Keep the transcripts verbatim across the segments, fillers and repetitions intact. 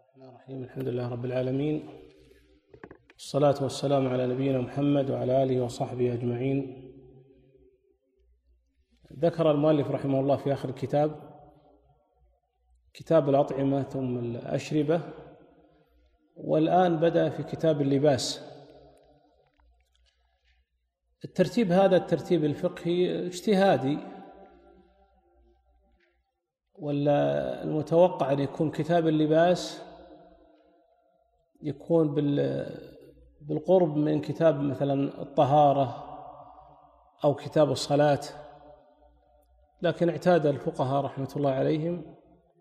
الرحمن الرحيم. الحمد لله رب العالمين، والصلاة والسلام على نبينا محمد وعلى آله وصحبه أجمعين. ذكر المؤلف رحمه الله في آخر الكتاب كتاب الأطعمة ثم الأشربة، والآن بدأ في كتاب اللباس. الترتيب هذا الترتيب الفقهي اجتهادي، ولا المتوقع أن يكون كتاب اللباس يكون بالقرب من كتاب مثلا الطهارة أو كتاب الصلاة، لكن اعتاد الفقهاء رحمة الله عليهم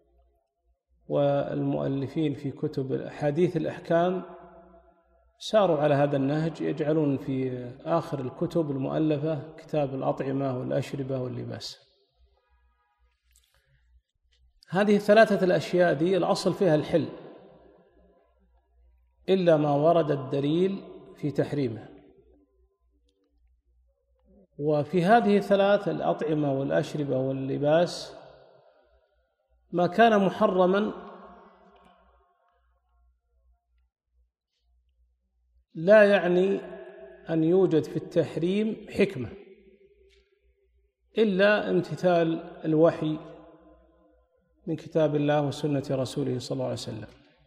والمؤلفين في كتب أحاديث الأحكام ساروا على هذا النهج، يجعلون في آخر الكتب المؤلفة كتاب الأطعمة والأشربة واللباس. هذه الثلاثة الأشياء دي الأصل فيها الحل إلا ما ورد الدليل في تحريمه. وفي هذه الثلاث الأطعمة والأشربة واللباس ما كان محرما لا يعني أن يوجد في التحريم حكمة إلا امتثال الوحي من كتاب الله وسنة رسوله صلى الله عليه وسلم.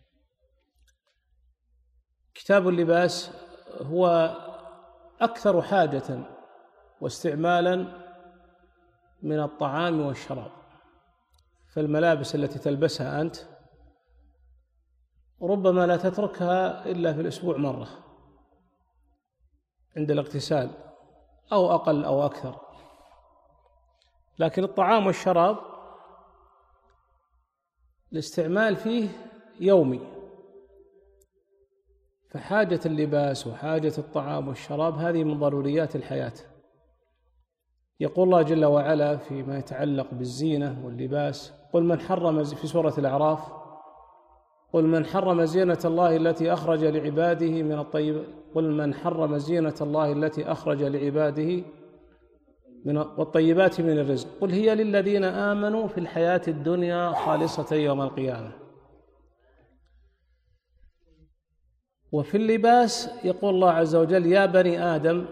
كتاب اللباس هو أكثر حاجة واستعمالا من الطعام والشراب، فالملابس التي تلبسها أنت ربما لا تتركها إلا في الأسبوع مرة عند الاغتسال أو أقل أو أكثر، لكن الطعام والشراب الاستعمال فيه يومي، فحاجة اللباس وحاجة الطعام والشراب هذه من ضروريات الحياة. يقول الله جل وعلا فيما يتعلق بالزينة واللباس: قل من حرم، في سورة الأعراف: قل من حرم زينة الله التي أخرج لعباده من الطيب قل من حرم زينة الله التي أخرج لعباده من والطيبات من الرزق قل هي للذين آمنوا في الحياة الدنيا خالصة يوم القيامة. وفي اللباس يقول الله عز وجل: يا بني آدم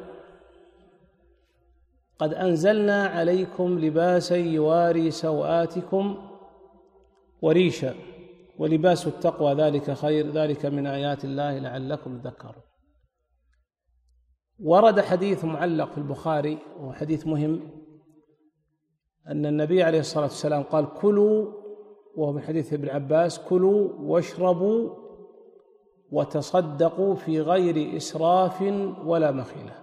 قد أنزلنا عليكم لباسا يواري سوآتكم وريشا ولباس التقوى ذلك خير ذلك من آيات الله لعلكم تذكرون. ورد حديث معلق في البخاري وهو حديث مهم أن النبي عليه الصلاة والسلام قال: كلوا، وهو من حديث ابن عباس: كلوا واشربوا وتصدقوا في غير إسراف ولا مخيلة.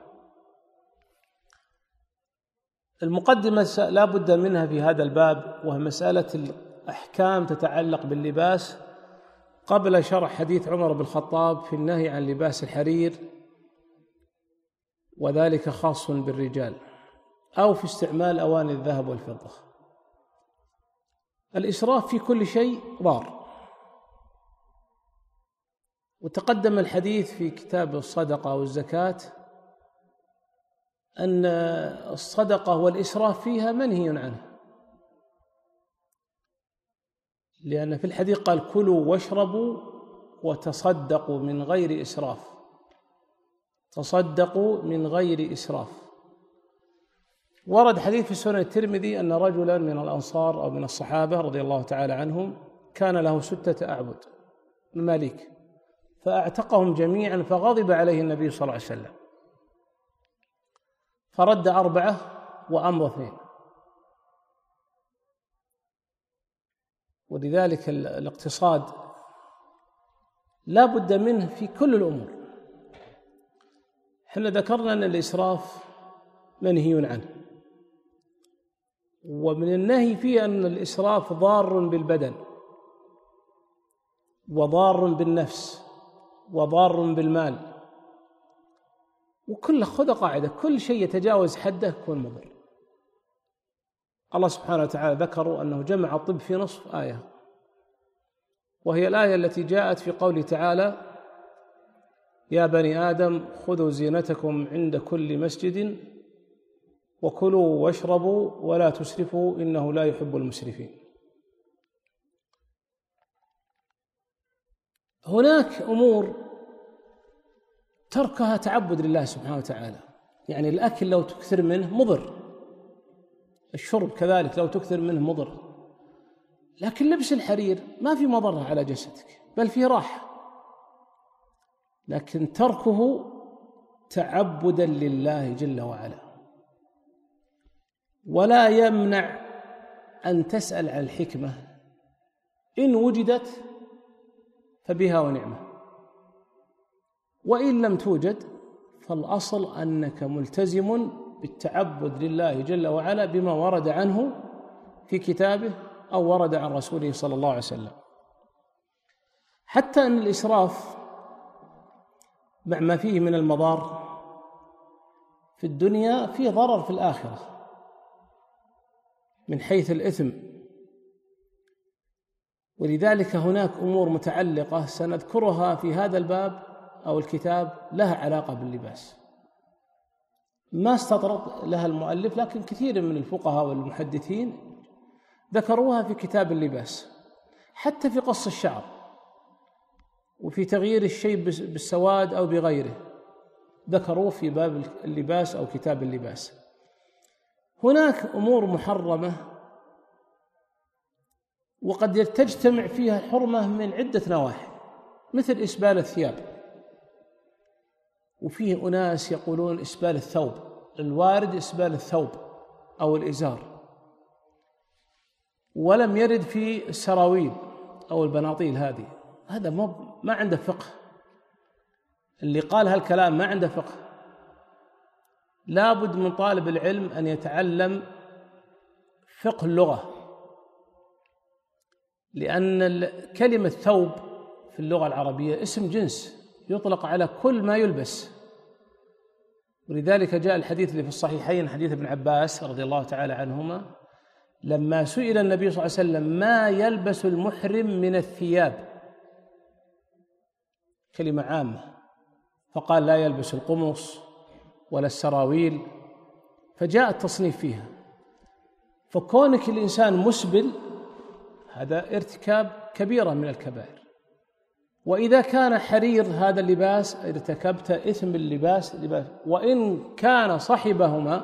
المقدمة لا بد منها في هذا الباب، وهي مسألة الأحكام تتعلق باللباس قبل شرح حديث عمر بن الخطاب في النهي عن لباس الحرير، وذلك خاص بالرجال، أو في استعمال أواني الذهب والفضة. الإسراف في كل شيء ضار، وتقدم الحديث في كتاب الصدقة والزكاة أن الصدقة والإسراف فيها منهي عنه، لأن في الحديث قال: كلوا واشربوا وتصدقوا من غير إسراف، تصدقوا من غير إسراف. ورد حديث في سنن الترمذي أن رجلا من الأنصار أو من الصحابة رضي الله تعالى عنهم كان له ستة أعبد مماليك، فأعتقهم جميعا، فغضب عليه النبي صلى الله عليه وسلم فرد أربعة وأمر اثنين. ولذلك الاقتصاد لا بد منه في كل الأمور. احنا ذكرنا أن الإسراف منهي عنه، ومن النهي فيه أن الإسراف ضار بالبدن وضار بالنفس وضار بالمال، وكل خذ قاعدة: كل شيء يتجاوز حده يكون مضر. الله سبحانه وتعالى ذكروا أنه جمع الطب في نصف آية، وهي الآية التي جاءت في قوله تعالى: يا بني آدم خذوا زينتكم عند كل مسجد وكلوا واشربوا ولا تسرفوا إنه لا يحب المسرفين. هناك أمور تركها تعبد لله سبحانه وتعالى، يعني الأكل لو تكثر منه مضر، الشرب كذلك لو تكثر منه مضر، لكن لبس الحرير ما في مضرة على جسدك بل فيه راحة، لكن تركه تعبدا لله جل وعلا. ولا يمنع أن تسأل عن الحكمة، إن وجدت فبها ونعمة، وإن لم توجد فالأصل أنك ملتزم بالتعبد لله جل وعلا بما ورد عنه في كتابه أو ورد عن رسوله صلى الله عليه وسلم. حتى أن الإسراف مع ما فيه من المضار في الدنيا فيه ضرر في الآخرة من حيث الإثم، ولذلك هناك أمور متعلقة سنذكرها في هذا الباب أو الكتاب لها علاقة باللباس، ما استطرد لها المؤلف، لكن كثير من الفقهاء والمحدثين ذكروها في كتاب اللباس، حتى في قص الشعر وفي تغيير الشيء بالسواد أو بغيره ذكروه في باب اللباس أو كتاب اللباس. هناك أمور محرمة وقد تجتمع فيها حرمة من عدة نواحي، مثل إسبال الثياب، وفيه أناس يقولون إسبال الثوب، الوارد إسبال الثوب أو الإزار، ولم يرد في السراويل أو البناطيل هذه، هذا ما عنده فقه، اللي قال هالكلام ما عنده فقه. لابد من طالب العلم أن يتعلم فقه اللغة، لأن كلمة ثوب في اللغة العربية اسم جنس يطلق على كل ما يلبس، ولذلك جاء الحديث اللي في الصحيحين حديث ابن عباس رضي الله تعالى عنهما لما سئل النبي صلى الله عليه وسلم ما يلبس المحرم من الثياب، كلمة عامة، فقال لا يلبس القمص ولا السراويل، فجاء التصنيف فيها. فكونك الإنسان مسبل هذا ارتكاب كبيرة من الكبائر، وإذا كان حرير هذا اللباس ارتكبت إثم اللباس لباس، وإن كان صحبهما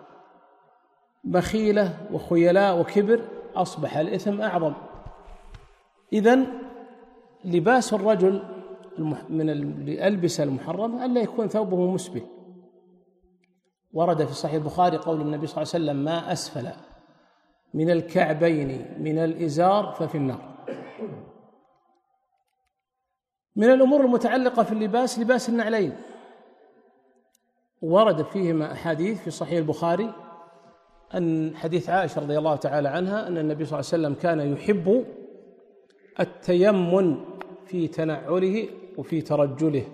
بخيلة وخيلاء وكبر أصبح الإثم أعظم. إذن لباس الرجل من الألبسة المحرمة ألا يكون ثوبه مسبل. ورد في صحيح البخاري قول النبي صلى الله عليه وسلم ما أسفل من الكعبين من الإزار ففي النار. من الأمور المتعلقة في اللباس لباس النعلين، ورد فيهما أحاديث في صحيح البخاري أن حديث عائشة رضي الله تعالى عنها أن النبي صلى الله عليه وسلم كان يحب التيمن في تنعله وفي ترجله،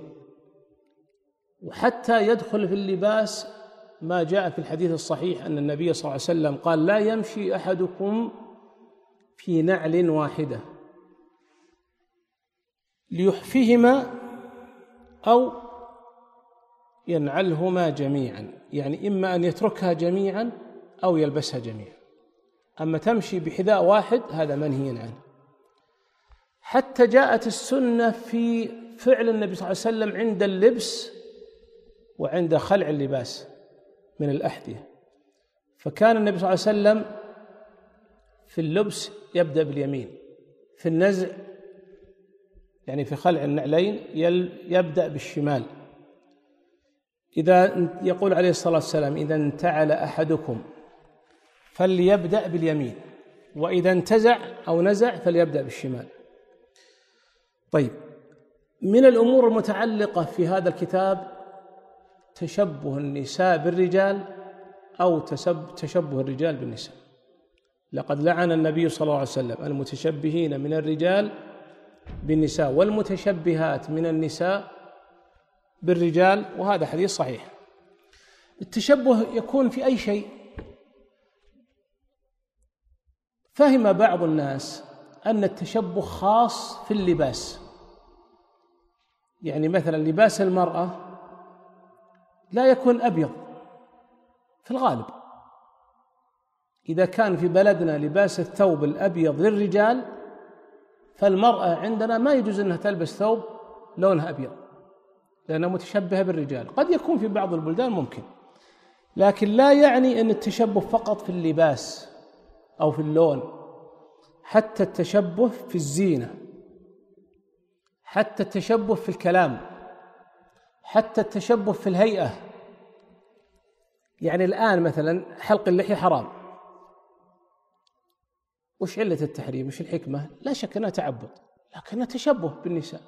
وحتى يدخل في اللباس ما جاء في الحديث الصحيح أن النبي صلى الله عليه وسلم قال لا يمشي أحدكم في نعل واحدة ليحفهما أو ينعلهما جميعا، يعني إما أن يتركها جميعا أو يلبسها جميعا، أما تمشي بحذاء واحد هذا منهي عنه. حتى جاءت السنة في فعل النبي صلى الله عليه وسلم عند اللبس وعند خلع اللباس من الأحذية، فكان النبي صلى الله عليه وسلم في اللبس يبدأ باليمين، في النزع يعني في خلع النعلين يبدأ بالشمال. إذا يقول عليه الصلاة والسلام إذا انتعل أحدكم فليبدأ باليمين، وإذا انتزع أو نزع فليبدأ بالشمال. طيب، من الأمور المتعلقة في هذا الكتاب تشبه النساء بالرجال أو تشبه الرجال بالنساء. لقد لعن النبي صلى الله عليه وسلم المتشبهين من الرجال بالنساء والمتشبهات من النساء بالرجال، وهذا حديث صحيح. التشبه يكون في أي شيء. فهم بعض الناس أن التشبه خاص في اللباس، يعني مثلا لباس المرأة لا يكون أبيض في الغالب، إذا كان في بلدنا لباس الثوب الأبيض للرجال فالمرأة عندنا ما يجوز أنها تلبس ثوب لونه أبيض لأنها متشبهة بالرجال. قد يكون في بعض البلدان ممكن، لكن لا يعني أن التشبه فقط في اللباس أو في اللون، حتى التشبه في الزينة، حتى التشبه في الكلام، حتى التشبه في الهيئة. يعني الآن مثلا حلق اللحية حرام، وش علة التحريم؟ وش الحكمة؟ لا شك أنها تعبد، لكنها تشبه بالنساء،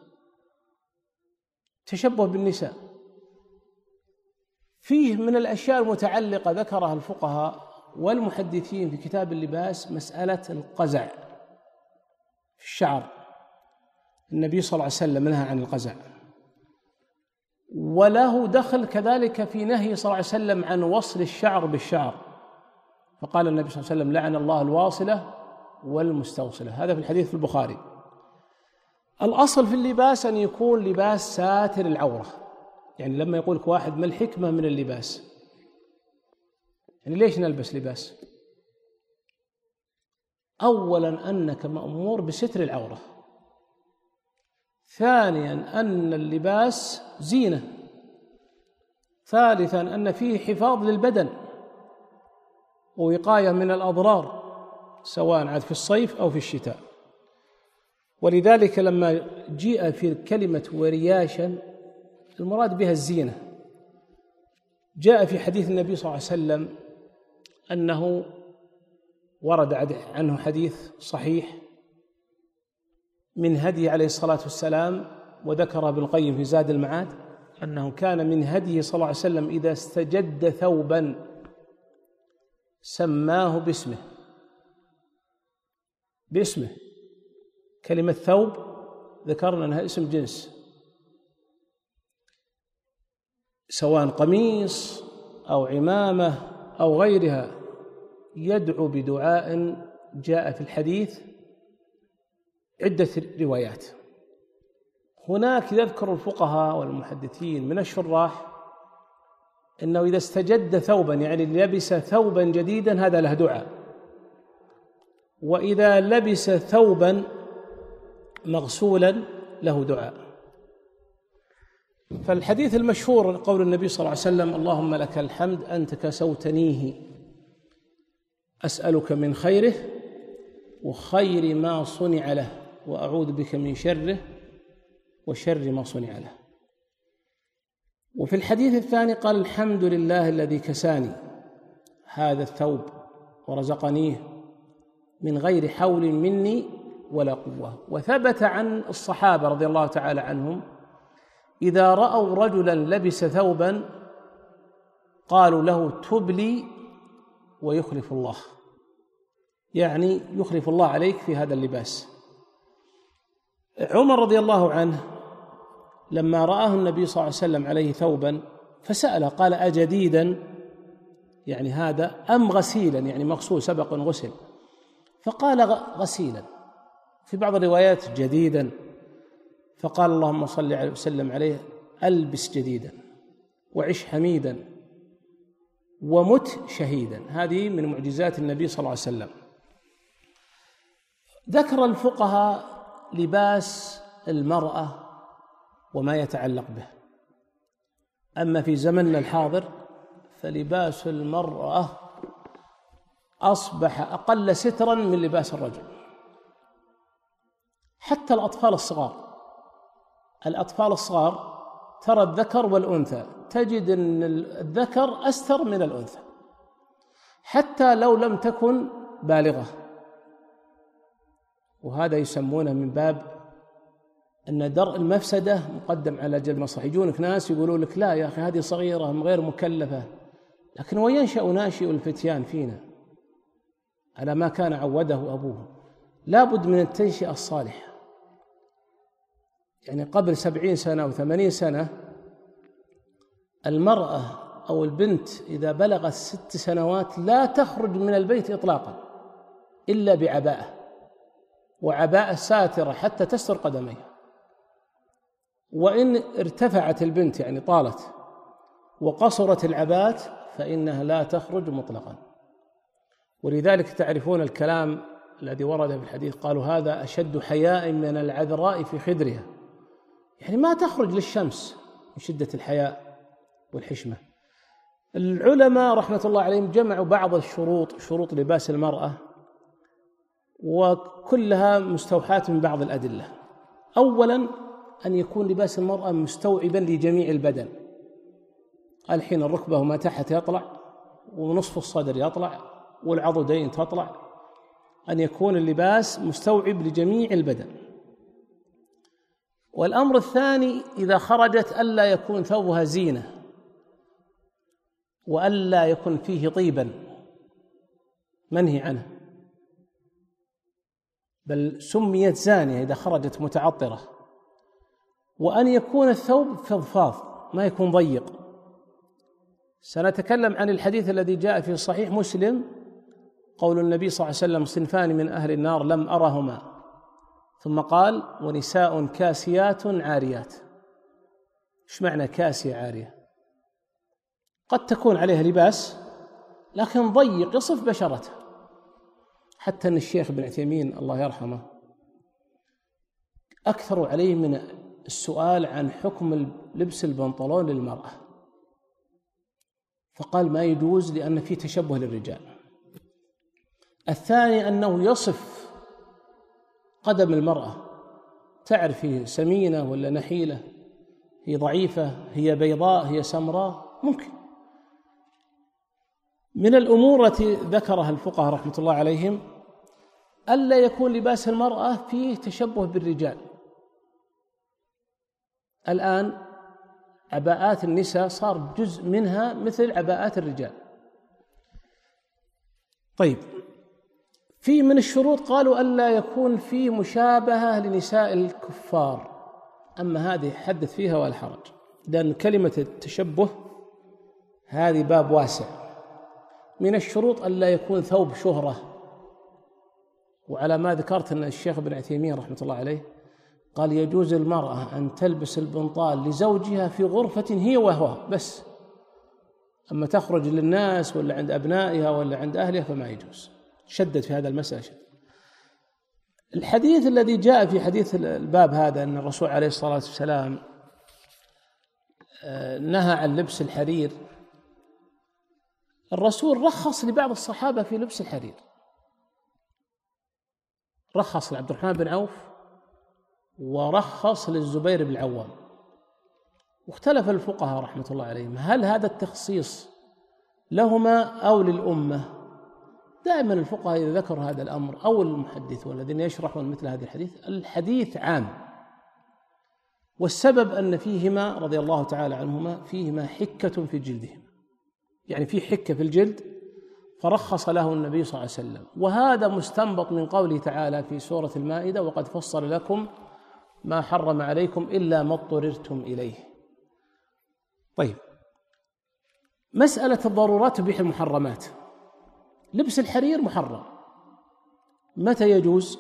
تشبه بالنساء. فيه من الأشياء المتعلقة ذكرها الفقهاء والمحدثين في كتاب اللباس مسألة القزع في الشعر. النبي صلى الله عليه وسلم نهى عن القزع، وله دخل كذلك في نهي صلى الله عليه وسلم عن وصل الشعر بالشعر، فقال النبي صلى الله عليه وسلم: لعن الله الواصلة والمستوصلة. هذا في الحديث في البخاري. الأصل في اللباس أن يكون لباس ساتر العورة. يعني لما يقول لك واحد: ما الحكمة من اللباس؟ يعني ليش نلبس لباس؟ أولا أنك مأمور بستر العورة، ثانيا أن اللباس زينة، ثالثا أن فيه حفاظ للبدن ووقاية من الأضرار سواء عاد في الصيف أو في الشتاء. ولذلك لما جيء في كلمة ورياشا المراد بها الزينة، جاء في حديث النبي صلى الله عليه وسلم أنه ورد عنه حديث صحيح من هدي عليه الصلاة والسلام، وذكر ابن القيم في زاد المعاد أنه كان من هديه صلى الله عليه وسلم إذا استجد ثوبا سماه باسمه، باسمه. كلمة ثوب ذكرنا أنها اسم جنس، سواء قميص أو عمامة أو غيرها، يدعو بدعاء جاء في الحديث عدة روايات. هناك يذكر الفقهاء والمحدثين من الشراح أنه إذا استجد ثوبا يعني لبس ثوبا جديدا هذا له دعاء، وإذا لبس ثوبا مغسولا له دعاء. فالحديث المشهور قول النبي صلى الله عليه وسلم: اللهم لك الحمد أنت كسوتنيه، أسألك من خيره وخير ما صنع له، وأعوذ بك من شره وشر ما صنع له. وفي الحديث الثاني قال: الحمد لله الذي كساني هذا الثوب ورزقنيه من غير حول مني ولا قوة. وثبت عن الصحابة رضي الله تعالى عنهم إذا رأوا رجلا لبس ثوبا قالوا له: تب لي ويخلف الله، يعني يخلف الله عليك في هذا اللباس. عمر رضي الله عنه لما رآه النبي صلى الله عليه وسلم عليه ثوبا فسأله قال: أجديدا يعني هذا أم غسيلا يعني مغسول سبق غسل؟ فقال: غسيلا. في بعض الروايات جديدا. فقال: اللهم صل عليه وسلم عليه: ألبس جديدا وعش حميدا ومت شهيدا. هذه من معجزات النبي صلى الله عليه وسلم. ذكر الفقهاء لباس المرأة وما يتعلق به. أما في زمننا الحاضر فلباس المرأة أصبح أقل سترا من لباس الرجل. حتى الأطفال الصغار، الأطفال الصغار ترى الذكر والأنثى تجد أن الذكر أستر من الأنثى حتى لو لم تكن بالغة، وهذا يسمونه من باب أن درء المفسدة مقدم على جلب المصلحة. يجونك ناس يقولوا لك: لا يا أخي هذه صغيرة غير مكلفة، لكن وينشأ ناشئ الفتيان فينا على ما كان عوده أبوه. لا بد من التنشئة الصالحة. يعني قبل سبعين سنة أو ثمانين سنة المرأة أو البنت إذا بلغت ست سنوات لا تخرج من البيت إطلاقا إلا بعباءة، وعباءة ساترة حتى تستر قدميها. وإن ارتفعت البنت يعني طالت وقصرت العباءة فإنها لا تخرج مطلقا. ولذلك تعرفون الكلام الذي ورد في الحديث قالوا هذا أشد حياء من العذراء في خدرها، يعني ما تخرج للشمس من شدة الحياء والحشمة. العلماء رحمة الله عليهم جمعوا بعض الشروط، شروط لباس المرأة، وكلها مستوحاة من بعض الأدلة. أولا أن يكون لباس المرأة مستوعبا لجميع البدن، الحين الركبة وما تحت يطلع، ونصف الصدر يطلع، والعضدين تطلع، أن يكون اللباس مستوعب لجميع البدن. والأمر الثاني إذا خرجت ألا يكون ثوبها زينة، وألا يكون فيه طيبا، منهي عنه، بل سميت زانية إذا خرجت متعطرة. وأن يكون الثوب فضفاض ما يكون ضيق. سنتكلم عن الحديث الذي جاء في صحيح مسلم قول النبي صلى الله عليه وسلم صنفان من أهل النار لم أرهما، ثم قال ونساء كاسيات عاريات. إيش معنى كاسية عارية؟ قد تكون عليها لباس لكن ضيق يصف بشرتها. حتى أن الشيخ ابن عثيمين الله يرحمه أكثر عليه من السؤال عن حكم لبس البنطلون للمرأة، فقال ما يجوز لأن فيه تشبه للرجال. الثاني أنه يصف قدم المرأة، تعرف هي سمينة ولا نحيلة، هي ضعيفة، هي بيضاء، هي سمراء، ممكن. من الأمور التي ذكرها الفقهاء رحمة الله عليهم ألا يكون لباس المرأة فيه تشبه بالرجال. الآن عباءات النساء صار جزء منها مثل عباءات الرجال. طيب، في من الشروط قالوا ألا يكون فيه مشابهة لنساء الكفار، أما هذه حدث فيها ولا حرج، لأن كلمة التشبه هذه باب واسع. من الشروط ألا يكون ثوب شهرة، وعلى ما ذكرت أن الشيخ ابن عثيمين رحمة الله عليه قال يجوز المرأة أن تلبس البنطال لزوجها في غرفة هي وهو بس، أما تخرج للناس ولا عند أبنائها ولا عند أهلها فما يجوز. شدد في هذا المسألة. الحديث الذي جاء في حديث الباب هذا أن الرسول عليه الصلاة والسلام نهى عن لبس الحرير، الرسول رخص لبعض الصحابة في لبس الحرير، رخص لعبد الرحمن بن عوف ورخص للزبير بن العوام. واختلف الفقهاء رحمة الله عليهم هل هذا التخصيص لهما أو للأمة. دائما الفقهاء إذا ذكروا هذا الأمر أو المحدثون الذين يشرحون مثل هذا الحديث، الحديث عام، والسبب أن فيهما رضي الله تعالى عنهما فيهما حكة في جلدهم، يعني في حكة في الجلد فرخص له النبي صلى الله عليه وسلم. وهذا مستنبط من قوله تعالى في سورة المائدة وقد فصل لكم ما حرم عليكم إلا ما اضطررتم إليه. طيب، مسألة الضرورات تبيح المحرمات. لبس الحرير محرم. متى يجوز؟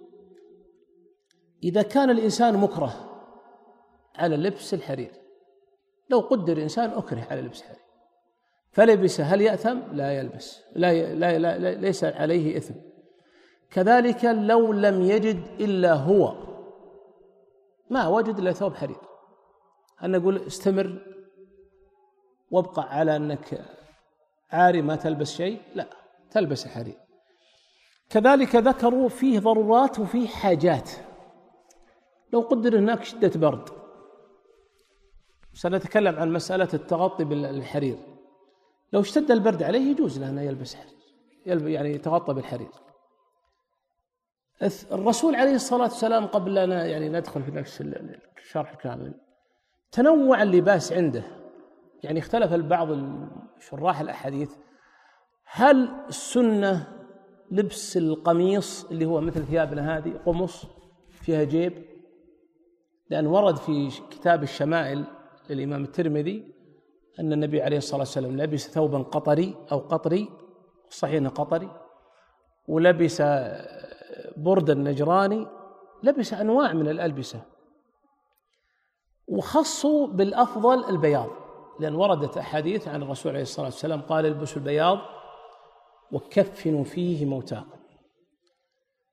إذا كان الإنسان مكره على لبس الحرير. لو قدر إنسان أكره على لبس الحرير فلبس هل يأثم؟ لا يلبس، لا, لا, لا, لا ليس عليه إثم. كذلك لو لم يجد إلا هو، ما وجد إلا ثوب حرير، أن نقول استمر وابقى على أنك عاري ما تلبس شيء، لا، تلبس الحرير. كذلك ذكروا فيه ضرورات وفيه حاجات. لو قدر هناك شدة برد، سنتكلم عن مسألة التغطي بالحرير، لو اشتد البرد عليه يجوز له أن يلبس حرير، يعني يتغطى بالحرير. الرسول عليه الصلاة والسلام قبل أن يعني ندخل في نفس الشرح الكامل تنوع اللباس عنده، يعني اختلف البعض شراح الأحاديث هل السنة لبس القميص اللي هو مثل ثيابنا هذه قمص فيها جيب، لأن ورد في كتاب الشمائل للإمام الترمذي أن النبي عليه الصلاة والسلام لبس ثوبا قطري أو قطري، صحيح أنه قطري، ولبس بردا نجراني، لبس أنواع من الألبسة، وخصوا بالأفضل البياض، لأن وردت أحاديث عن الرسول عليه الصلاة والسلام قال البسوا البياض وكفنوا فيه موتاكم.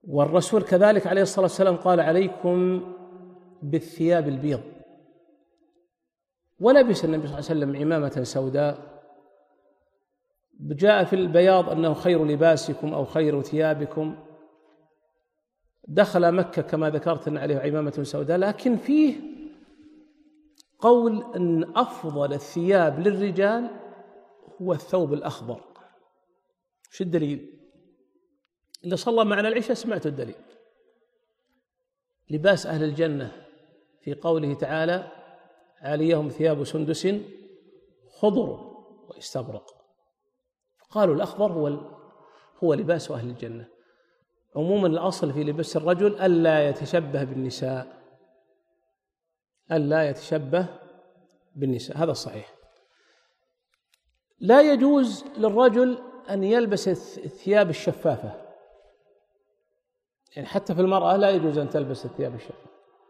والرسول كذلك عليه الصلاة والسلام قال عليكم بالثياب البيض، ولبس النبي صلى الله عليه وسلم عمامة سوداء، جاء في البياض أنه خير لباسكم أو خير ثيابكم. دخل مكة كما ذكرت أن عليه عمامة سوداء، لكن فيه قول أن أفضل الثياب للرجال هو الثوب الأخضر. شو الدليل؟ اللي صلى معنا العشاء سمعت الدليل، لباس أهل الجنة في قوله تعالى عاليهم ثياب سندس خضر واستبرق، قالوا الأخضر هو هو لباس أهل الجنة. عموما الأصل في لباس الرجل ألا يتشبه بالنساء، ألا يتشبه بالنساء، هذا الصحيح. لا يجوز للرجل أن يلبس الثياب الشفافة، يعني حتى في المرأة لا يجوز أن تلبس الثياب الشفافة.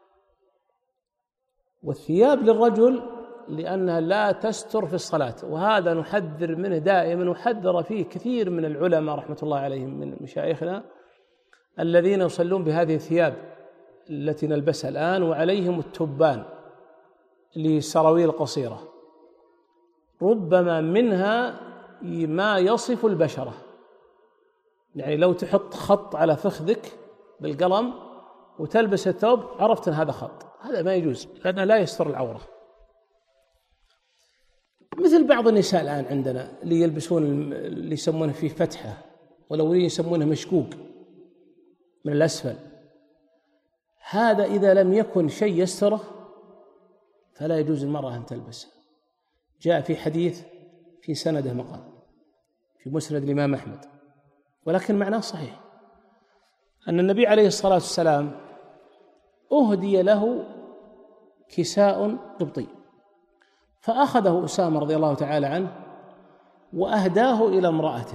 والثياب للرجل لأنها لا تستر في الصلاة، وهذا نحذر منه دائما، وحذر فيه كثير من العلماء رحمة الله عليهم من مشايخنا الذين يصلون بهذه الثياب التي نلبسها الآن، وعليهم التبان للسراويل قصيرة، ربما منها ما يصف البشرة، يعني لو تحط خط على فخذك بالقلم وتلبس الثوب عرفت أن هذا خط، هذا ما يجوز لأنه لا يستر العورة. مثل بعض النساء الآن عندنا اللي يلبسون اللي يسمونه فيه فتحة، ولو يسمونه مشقوق من الأسفل، هذا إذا لم يكن شيء يستره فلا يجوز المرأة أن تلبسه. جاء في حديث في سنده مقال في مسند الإمام أحمد، ولكن معناه صحيح، أن النبي عليه الصلاة والسلام أهدي له كساء قبطي، فأخذه أسامة رضي الله تعالى عنه وأهداه إلى امرأته،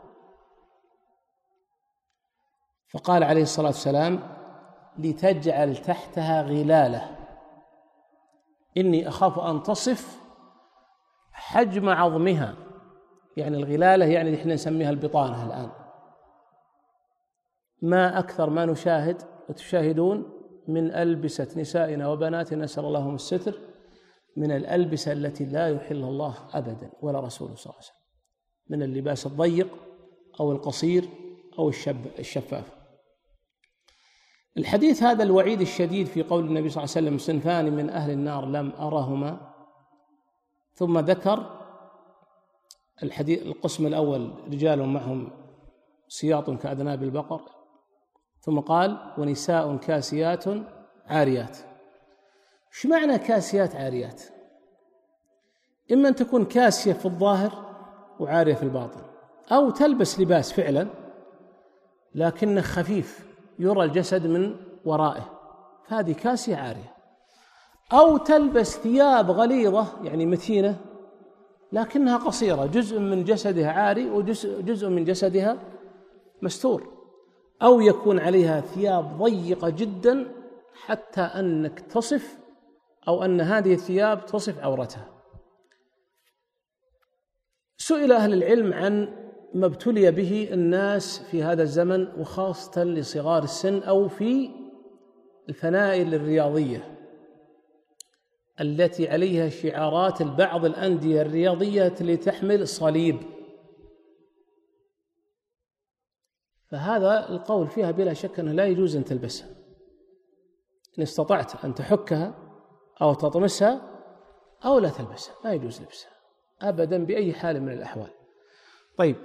فقال عليه الصلاة والسلام لتجعل تحتها غلالة إني أخاف أن تصف حجم عظمها، يعني الغلالة يعني إحنا نسميها البطانة الآن، ما أكثر ما نشاهد وتشاهدون من ألبسة نسائنا وبناتنا نسأل اللهم الستر، من الألبسة التي لا يحلها الله أبدا ولا رسوله صلى الله عليه وسلم، من اللباس الضيق أو القصير أو الشفاف. الحديث هذا الوعيد الشديد في قول النبي صلى الله عليه وسلم صنفان من أهل النار لم أرهما، ثم ذكر الحديث القسم الأول رجال معهم سياط كأذناب البقر، ثم قال ونساء كاسيات عاريات. ايش معنى كاسيات عاريات؟ إما أن تكون كاسية في الظاهر وعارية في الباطن، أو تلبس لباس فعلا لكنه خفيف يرى الجسد من ورائه، فهذه كاسية عارية، أو تلبس ثياب غليظة يعني متينة لكنها قصيرة، جزء من جسدها عاري وجزء جزء من جسدها مستور، أو يكون عليها ثياب ضيقة جدا حتى أنك تصف أو أن هذه الثياب تصف عورتها. سئل أهل العلم عن ما ابتلي به الناس في هذا الزمن، وخاصة لصغار السن أو في الفنائل الرياضية التي عليها شعارات البعض الأندية الرياضية التي تحمل صليب، فهذا القول فيها بلا شك أنه لا يجوز أن تلبسها، إن استطعت أن تحكها أو تطمسها أو لا تلبسها، ما يجوز لبسها أبدا بأي حال من الأحوال. طيب،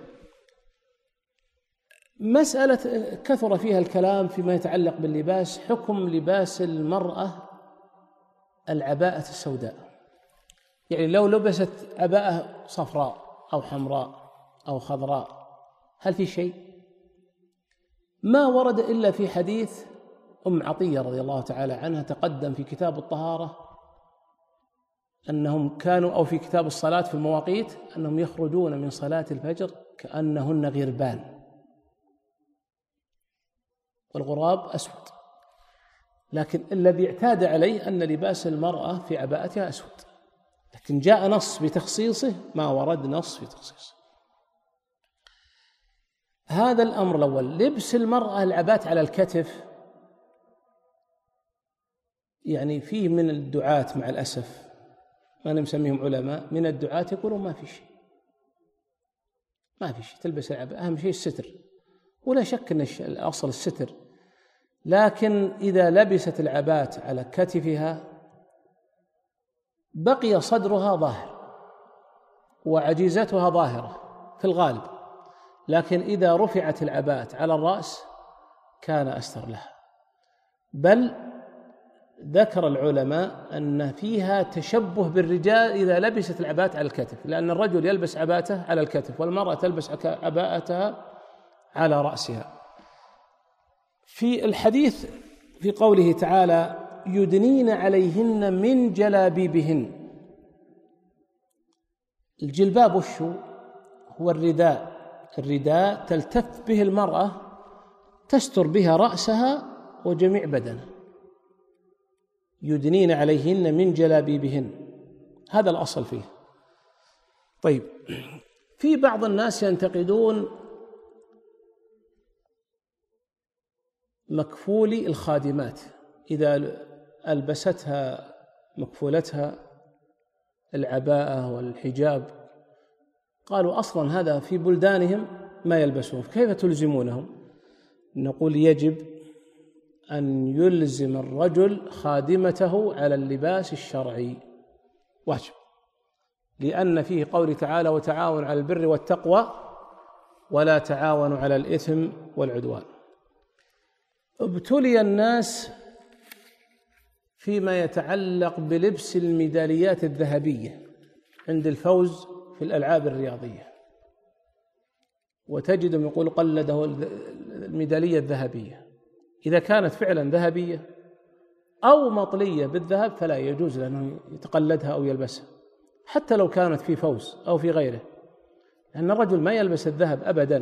مسألة كثر فيها الكلام فيما يتعلق باللباس، حكم لباس المرأة العباءة السوداء، يعني لو لبست عباءة صفراء أو حمراء أو خضراء هل في شيء؟ ما ورد إلا في حديث أم عطية رضي الله تعالى عنها تقدم في كتاب الطهارة أنهم كانوا، أو في كتاب الصلاة في المواقيت، أنهم يخرجون من صلاة الفجر كأنهن غربان، والغراب أسود، لكن الذي اعتاد عليه أن لباس المرأة في عباءتها أسود، لكن جاء نص بتخصيصه، ما ورد نص في تخصيصه. هذا الأمر الأول. لبس المرأة العبات على الكتف، يعني فيه من الدعاة مع الأسف، ما نسميهم علماء، من الدعاة يقولون ما في شيء، ما في شيء، تلبس العباءة، أهم شيء الستر، ولا شك أن الأصل الستر، لكن إذا لبست العباءة على كتفها بقي صدرها ظاهر وعجيزتها ظاهرة في الغالب، لكن إذا رفعت العباءة على الرأس كان أستر لها. بل ذكر العلماء أن فيها تشبه بالرجال إذا لبست العباءة على الكتف، لأن الرجل يلبس عباءته على الكتف والمرأة تلبس عباءتها على رأسها. في الحديث في قوله تعالى يدنين عليهن من جلابيبهن، الجلباب وشو؟ هو الرداء، الرداء تلتف به المرأة تستر بها رأسها وجميع بدنها. يدنين عليهن من جلابيبهن، هذا الأصل فيه. طيب، في بعض الناس ينتقدون مكفولي الخادمات إذا ألبستها مكفولتها العباءة والحجاب، قالوا أصلا هذا في بلدانهم ما يلبسون، كيف تلزمونهم؟ نقول يجب أن يلزم الرجل خادمته على اللباس الشرعي، واجب، لأن فيه قول تعالى وتعاون على البر والتقوى ولا تعاونوا على الإثم والعدوان. ابتلي الناس فيما يتعلق بلبس الميداليات الذهبية عند الفوز في الألعاب الرياضية، وتجدهم يقول قلده الميدالية الذهبية، إذا كانت فعلا ذهبية أو مطلية بالذهب فلا يجوز لأنه يتقلدها أو يلبسها، حتى لو كانت في فوز أو في غيره، لأن الرجل ما يلبس الذهب أبدا.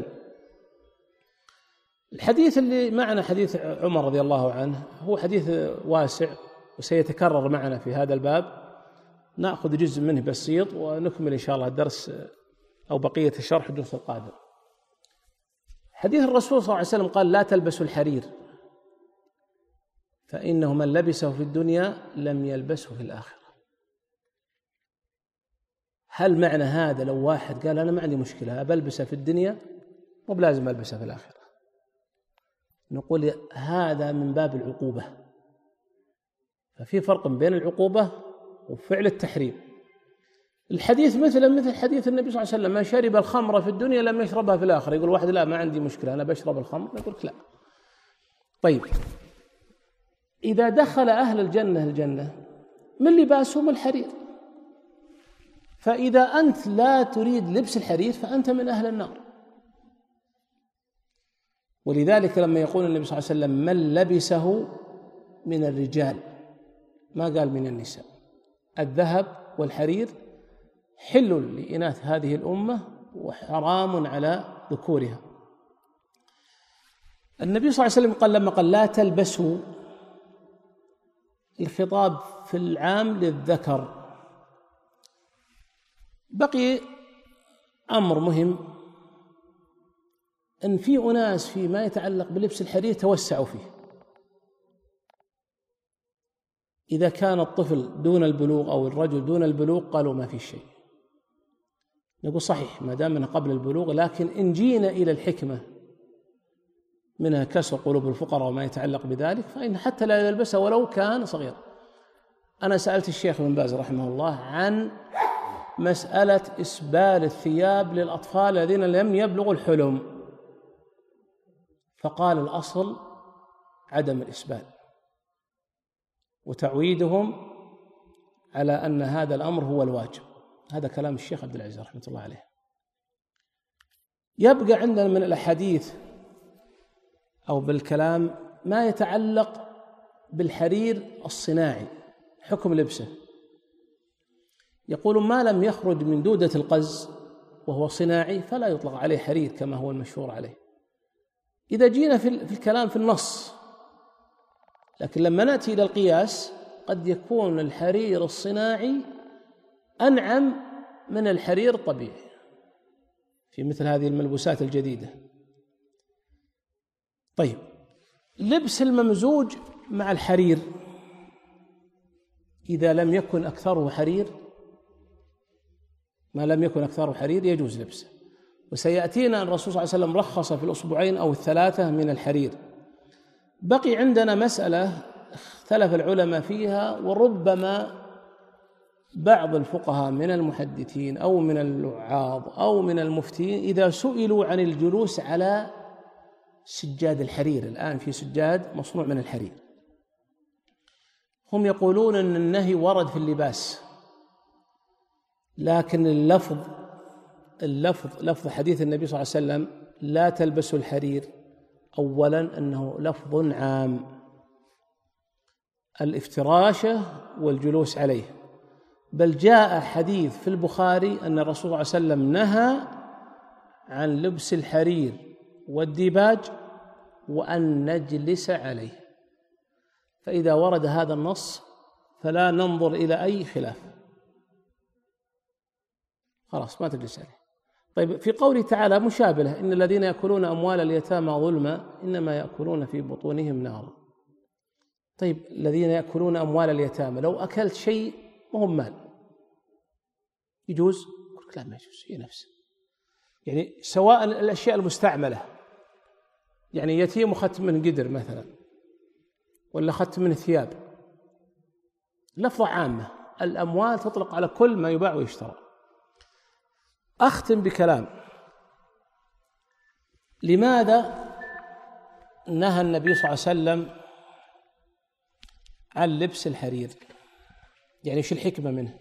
الحديث اللي معنا حديث عمر رضي الله عنه هو حديث واسع وسيتكرر معنا في هذا الباب، نأخذ جزء منه بسيط ونكمل إن شاء الله الدرس أو بقية الشرح الدرس القادم. حديث الرسول صلى الله عليه وسلم قال لا تلبسوا الحرير فإنه من لبسه في الدنيا لم يلبسه في الآخرة. هل معنى هذا لو واحد قال أنا ما عندي مشكلة بلبسه في الدنيا مو بلازم ألبسه في الآخرة؟ نقول هذا من باب العقوبة، ففي فرق بين العقوبة وفعل التحريم. الحديث مثل مثل حديث النبي صلى الله عليه وسلم من شرب الخمر في الدنيا لم يشربها في الآخرة. يقول واحد لا ما عندي مشكلة أنا بشرب الخمر، نقول لا. طيب، إذا دخل أهل الجنة الجنة من لباسهم الحرير، فإذا أنت لا تريد لبس الحرير فأنت من أهل النار. ولذلك لما يقول النبي صلى الله عليه وسلم من لبسه من الرجال ما قال من النساء، الذهب والحرير حل لإناث هذه الأمة وحرام على ذكورها. النبي صلى الله عليه وسلم قال لما قال لا تلبسوا، الخطاب في العام للذكر. بقي أمر مهم، أن في أناس فيما يتعلق بلبس الحرير توسعوا فيه. إذا كان الطفل دون البلوغ أو الرجل دون البلوغ قالوا ما في شيء. نقول صحيح ما دام منه قبل البلوغ، لكن إن جينا إلى الحكمة منها كسر قلوب الفقراء وما يتعلق بذلك فإن حتى لا يلبسها ولو كان صغير. أنا سألت الشيخ بن باز رحمه الله عن مسألة إسبال الثياب للأطفال الذين لم يبلغوا الحلم، فقال الأصل عدم الإسبال وتعويدهم على أن هذا الأمر هو الواجب. هذا كلام الشيخ عبد العزيز رحمة الله عليه. يبقى عندنا من الأحاديث أو بالكلام ما يتعلق بالحرير الصناعي، حكم لبسه. يقول ما لم يخرج من دودة القز وهو صناعي فلا يطلق عليه حرير كما هو المشهور عليه. إذا جينا في الكلام في النص، لكن لما نأتي إلى القياس قد يكون الحرير الصناعي أنعم من الحرير الطبيعي في مثل هذه الملبوسات الجديدة. طيب، لبس الممزوج مع الحرير إذا لم يكن أكثره حرير، ما لم يكن أكثره حرير يجوز لبسه. وسيأتينا أن الرسول صلى الله عليه وسلم رخص في الأصبعين أو الثلاثة من الحرير. بقي عندنا مسألة اختلف العلماء فيها، وربما بعض الفقهاء من المحدثين أو من الوعاظ أو من المفتين إذا سئلوا عن الجلوس على سجاد الحرير، الآن في سجاد مصنوع من الحرير، هم يقولون أن النهي ورد في اللباس، لكن اللفظ اللفظ لفظ حديث النبي صلى الله عليه وسلم لا تلبسوا الحرير، أولا أنه لفظ عام، الافتراشه والجلوس عليه، بل جاء حديث في البخاري أن الرسول صلى الله عليه وسلم نهى عن لبس الحرير والديباج وأن نجلس عليه. فإذا ورد هذا النص فلا ننظر إلى أي خلاف، خلاص ما تجلس عليه. طيب، في قوله تعالى مشابهة: إن الذين يأكلون أموال اليتامى ظلما إنما يأكلون في بطونهم نارا. طيب، الذين يأكلون أموال اليتامى، لو أكلت شيء وهم مال يجوز؟ يقول لا، ما يجوز، هي نفسه. يعني سواء الأشياء المستعملة، يعني يتيم وخدت من قدر مثلا، ولا خدت من ثياب، لفظة عامة، الأموال تطلق على كل ما يباع ويشترى. أختم بكلام: لماذا نهى النبي صلى الله عليه وسلم عن لبس الحرير؟ يعني شو الحكمة منه؟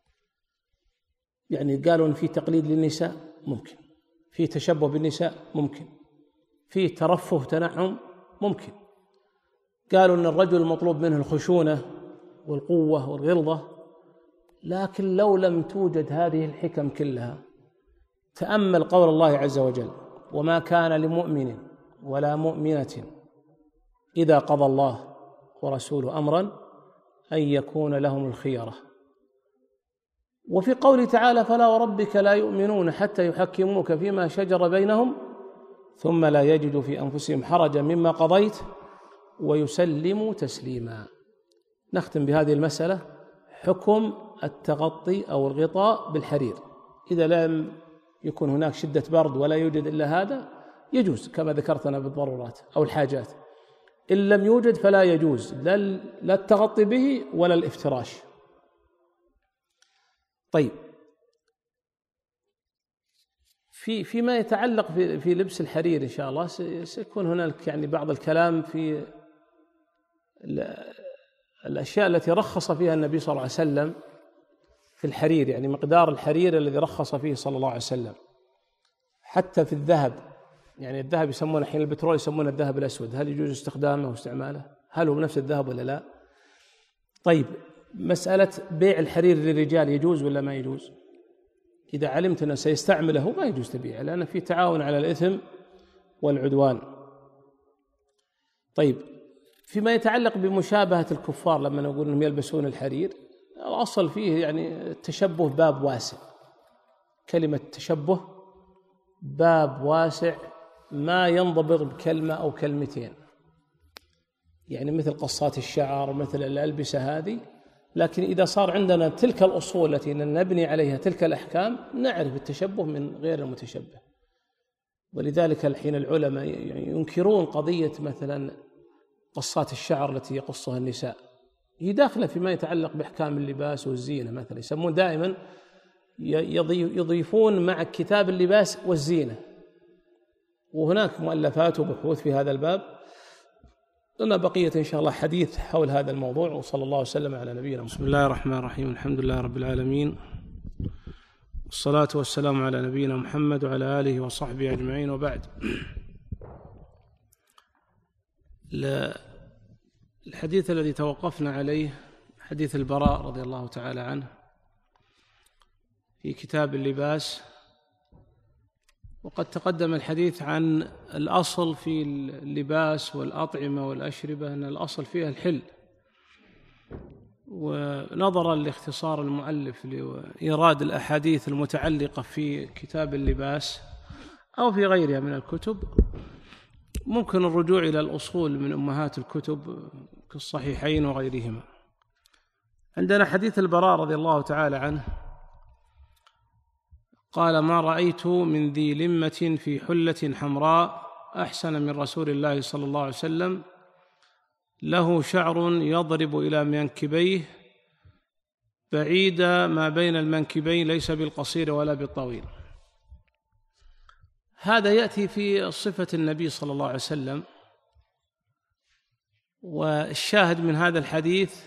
يعني قالوا إن في تقليد للنساء، ممكن، في تشبه بالنساء، ممكن، في ترفه تنعم، ممكن، قالوا إن الرجل مطلوب منه الخشونة والقوة والغلظة، لكن لو لم توجد هذه الحكم كلها، تأمل قول الله عز وجل: وما كان لمؤمن ولا مؤمنة إذا قضى الله ورسوله أمرا أن يكون لهم الخيرة. وفي قوله تعالى: فلا وربك لا يؤمنون حتى يحكموك فيما شجر بينهم ثم لا يجدوا في أنفسهم حرجا مما قضيت ويسلموا تسليما. نختم بهذه المسألة: حكم التغطي أو الغطاء بالحرير إذا لم يكن هناك شدة برد ولا يوجد إلا هذا يجوز كما ذكرتنا بالضرورات أو الحاجات. إن لم يوجد فلا يجوز لا التغطي به ولا الافتراش. طيب، في فيما يتعلق في في لبس الحرير إن شاء الله سيكون هناك يعني بعض الكلام في الأشياء التي رخص فيها النبي صلى الله عليه وسلم في الحرير، يعني مقدار الحرير الذي رخص فيه صلى الله عليه وسلم. حتى في الذهب، يعني الذهب يسمونه حين البترول يسمونه الذهب الأسود، هل يجوز استخدامه واستعماله؟ هل هو نفس الذهب ولا لا؟ طيب، مسألة بيع الحرير للرجال يجوز ولا ما يجوز؟ إذا علمت أنه سيستعمله ما يجوز تبيعه، لأن في تعاون على الإثم والعدوان. طيب، فيما يتعلق بمشابهة الكفار لما نقول أنهم يلبسون الحرير، الأصل فيه يعني التشبه باب واسع، كلمة تشبه باب واسع ما ينضبط بكلمة أو كلمتين، يعني مثل قصات الشعر، مثل الألبسة هذه. لكن إذا صار عندنا تلك الأصول التي نبني عليها تلك الأحكام نعرف التشبه من غير المتشبه. ولذلك الحين العلماء ينكرون قضية مثلا قصات الشعر التي يقصها النساء، هي داخلة فيما يتعلق بأحكام اللباس والزينة مثلا، يسمون دائما يضيفون مع كتاب اللباس والزينة، وهناك مؤلفات وبحوث في هذا الباب. لنا بقية إن شاء الله حديث حول هذا الموضوع، وصلى الله وسلم على نبينا. بسم الله الرحمن الرحيم، الحمد لله رب العالمين، والصلاة والسلام على نبينا محمد وعلى آله وصحبه أجمعين، وبعد. الحديث الذي توقفنا عليه حديث البراء رضي الله تعالى عنه في كتاب اللباس، وقد تقدم الحديث عن الأصل في اللباس والأطعمة والأشربة أن الأصل فيها الحل. ونظرا لاختصار المؤلف لإيراد الأحاديث المتعلقة في كتاب اللباس أو في غيرها من الكتب، ممكن الرجوع إلى الأصول من أمهات الكتب كالصحيحين وغيرهما. عندنا حديث البراء رضي الله تعالى عنه قال: ما رأيت من ذي لمة في حلة حمراء أحسن من رسول الله صلى الله عليه وسلم، له شعر يضرب إلى منكبيه بعيد ما بين المنكبين، ليس بالقصير ولا بالطويل. هذا يأتي في صفة النبي صلى الله عليه وسلم، والشاهد من هذا الحديث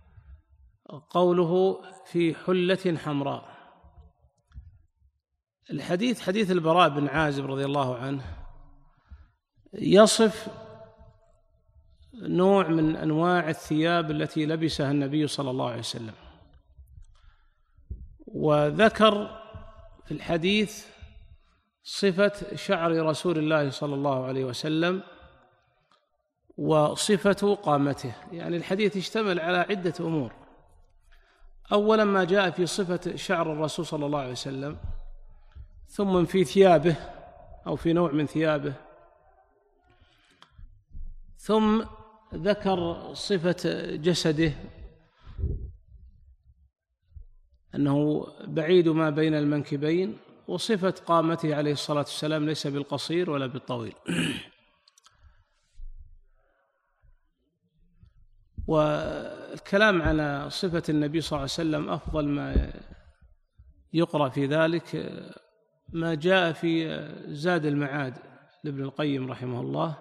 قوله في حلة حمراء. الحديث حديث البراء بن عازب رضي الله عنه يصف نوع من أنواع الثياب التي لبسها النبي صلى الله عليه وسلم، وذكر في الحديث صفة شعر رسول الله صلى الله عليه وسلم وصفة قامته. يعني الحديث يشتمل على عدة أمور. أولا ما جاء في صفة شعر الرسول صلى الله عليه وسلم، ثم في ثيابه أو في نوع من ثيابه، ثم ذكر صفة جسده أنه بعيد ما بين المنكبين، وصفة قامته عليه الصلاة والسلام ليس بالقصير ولا بالطويل. والكلام على صفة النبي صلى الله عليه وسلم أفضل ما يقرأ في ذلك ما جاء في زاد المعاد لابن القيم رحمه الله.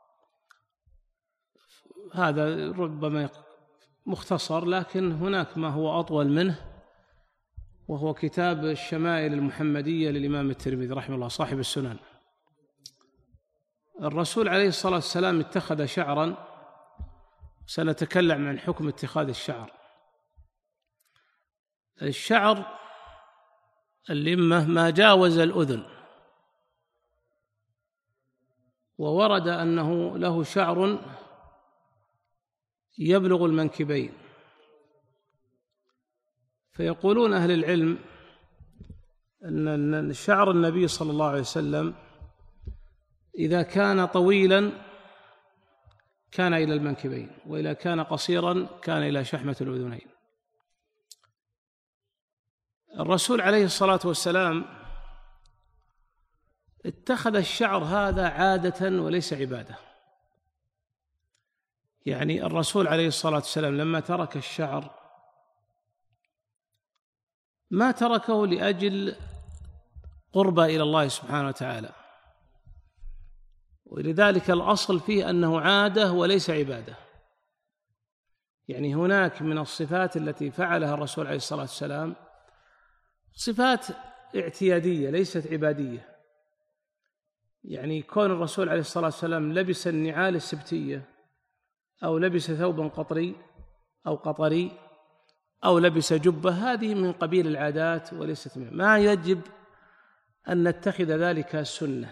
هذا ربما مختصر، لكن هناك ما هو أطول منه، وهو كتاب الشمائل المحمدية للإمام الترمذي رحمه الله صاحب السنن. الرسول عليه الصلاة والسلام اتخذ شعرا، سنتكلم عن حكم اتخاذ الشعر. الشعر اللمة ما جاوز الأذن، وورد أنه له شعر يبلغ المنكبين، فيقولون أهل العلم أن شعر النبي صلى الله عليه وسلم إذا كان طويلا كان إلى المنكبين، وإذا كان قصيرا كان إلى شحمة الأذنين. الرسول عليه الصلاة والسلام اتخذ الشعر هذا عادة وليس عبادة. يعني الرسول عليه الصلاة والسلام لما ترك الشعر ما تركه لأجل قربة إلى الله سبحانه وتعالى، ولذلك الأصل فيه أنه عادة وليس عبادة. يعني هناك من الصفات التي فعلها الرسول عليه الصلاة والسلام صفات اعتيادية ليست عبادية. يعني كون الرسول عليه الصلاة والسلام لبس النعال السبتية، أو لبس ثوبا قطري أو قطري، أو لبس جبة، هذه من قبيل العادات وليست منها. ما يجب أن نتخذ ذلك سنة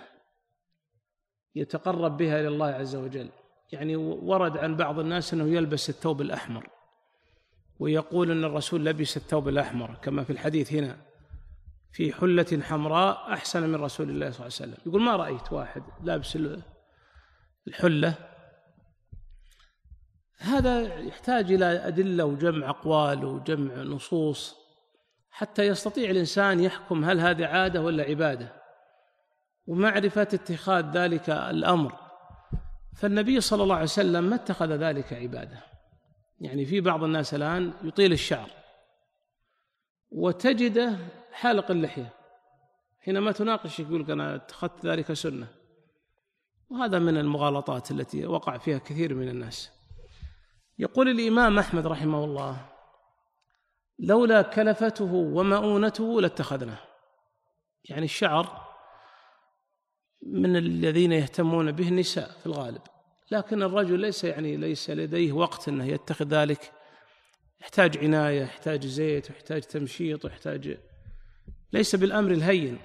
يتقرب بها إلى الله عز وجل. يعني ورد عن بعض الناس أنه يلبس الثوب الأحمر ويقول أن الرسول لبس الثوب الأحمر، كما في الحديث هنا في حلة حمراء أحسن من رسول الله صلى الله عليه وسلم. يقول ما رأيت واحد لابس الحلة. هذا يحتاج إلى أدلة وجمع أقوال وجمع نصوص حتى يستطيع الإنسان يحكم هل هذه عادة ولا عبادة، ومعرفة اتخاذ ذلك الأمر. فالنبي صلى الله عليه وسلم ما اتخذ ذلك عبادة. يعني في بعض الناس الآن يطيل الشعر وتجده حالق اللحية، حينما تناقش يقول لك أنا اتخذت ذلك سنة. وهذا من المغالطات التي وقع فيها كثير من الناس. يقول الإمام أحمد رحمه الله: لولا كلفته ومؤونته لاتخذناه. يعني الشعر من الذين يهتمون به النساء في الغالب، لكن الرجل ليس يعني ليس لديه وقت أنه يتخذ ذلك. يحتاج عناية، يحتاج زيت، يحتاج تمشيط، يحتاج، ليس بالأمر الهين.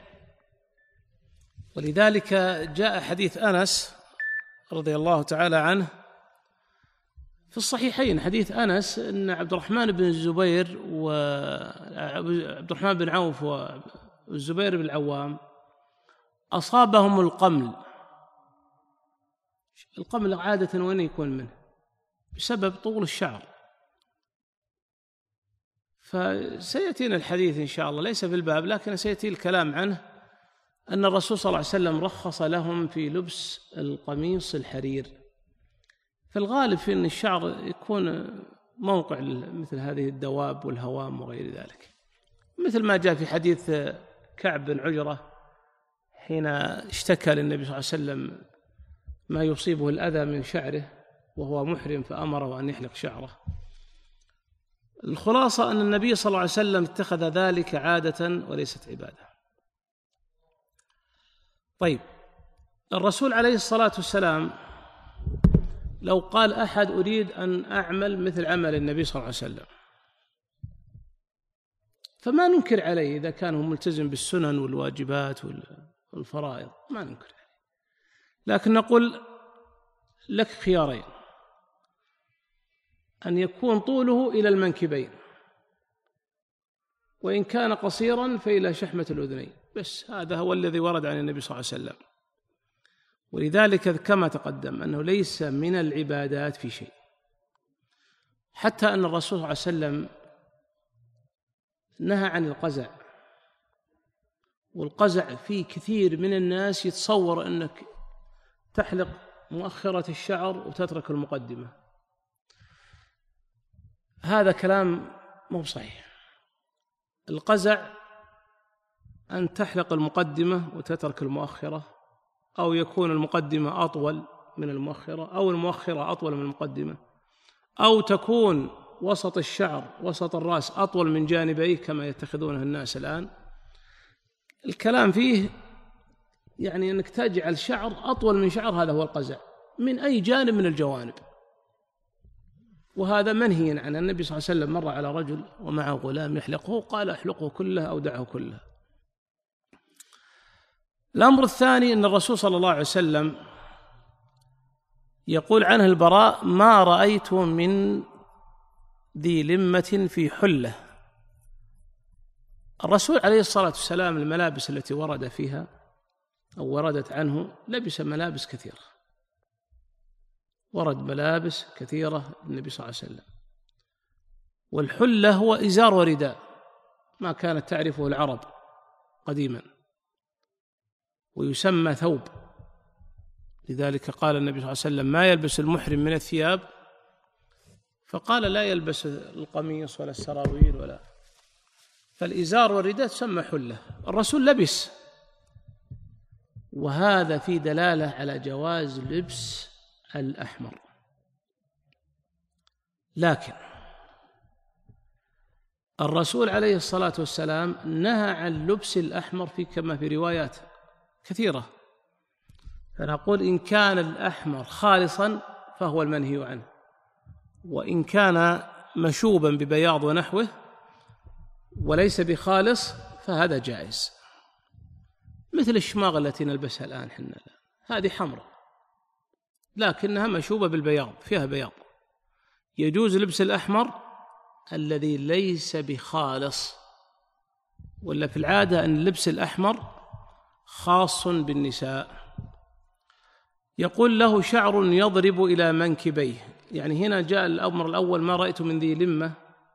ولذلك جاء حديث أنس رضي الله تعالى عنه في الصحيحين، حديث أنس أن عبد الرحمن بن الزبير وعبد الرحمن بن عوف والزبير بن العوام أصابهم القمل القمل عادة وين يكون منه؟ بسبب طول الشعر. فسيأتينا الحديث إن شاء الله ليس في الباب، لكن سيأتي الكلام عنه، أن الرسول صلى الله عليه وسلم رخص لهم في لبس القميص الحرير. في الغالب في أن الشعر يكون موقع مثل هذه الدواب والهوام وغير ذلك، مثل ما جاء في حديث كعب بن عجرة حين اشتكى للنبي صلى الله عليه وسلم ما يصيبه الأذى من شعره وهو محرم فأمره أن يحلق شعره. الخلاصة أن النبي صلى الله عليه وسلم اتخذ ذلك عادة وليست عبادة. طيب، الرسول عليه الصلاة والسلام لو قال أحد أريد أن أعمل مثل عمل النبي صلى الله عليه وسلم فما ننكر عليه إذا كان هو ملتزم بالسنن والواجبات والفرائض، ما ننكر عليه، لكن نقول لك خيارين: أن يكون طوله إلى المنكبين، وإن كان قصيرا فإلى شحمة الأذنين، بس هذا هو الذي ورد عن النبي صلى الله عليه وسلم. ولذلك كما تقدم أنه ليس من العبادات في شيء، حتى أن الرسول صلى الله عليه وسلم نهى عن القزع. والقزع في كثير من الناس يتصور أنك تحلق مؤخرة الشعر وتترك المقدمة، هذا كلام مو صحيح. القزع أن تحلق المقدمة وتترك المؤخرة، أو يكون المقدمة أطول من المؤخرة، أو المؤخرة أطول من المقدمة، أو تكون وسط الشعر وسط الرأس أطول من جانبيه كما يتخذونه الناس الآن. الكلام فيه يعني أنك تجعل شعر أطول من شعر، هذا هو القزع من أي جانب من الجوانب، وهذا منهي عنه. النبي صلى الله عليه وسلم مر على رجل ومعه غلام يحلقه، قال احلقه كله أو دعه كله. الأمر الثاني أن الرسول صلى الله عليه وسلم يقول عنه البراء: ما رأيت من ذي لمة في حلة. الرسول عليه الصلاة والسلام الملابس التي ورد فيها أو وردت عنه لبس ملابس كثيرة، ورد ملابس كثيرة النبي صلى الله عليه وسلم. والحلة هو إزار ورداء، ما كانت تعرفه العرب قديما، ويسمى ثوب. لذلك قال النبي صلى الله عليه وسلم: ما يلبس المحرم من الثياب، فقال لا يلبس القميص ولا السراويل ولا، فالإزار والرداء تسمى حلة. الرسول لبس، وهذا في دلالة على جواز لبس الأحمر. لكن الرسول عليه الصلاة والسلام نهى عن لبس الأحمر في كما في روايات كثيرة، فنقول إن كان الأحمر خالصا فهو المنهي عنه، وإن كان مشوبا ببياض ونحوه وليس بخالص فهذا جائز، مثل الشماغ التي نلبسها الآن حنا، هذه حمراء لكنها مشوبة بالبياض، فيها بياض. يجوز لبس الأحمر الذي ليس بخالص، ولا في العادة أن اللبس الأحمر خاص بالنساء. يقول: له شعر يضرب إلى منكبيه، يعني هنا جاء الأمر الأول: ما رأيت من ذي لمة،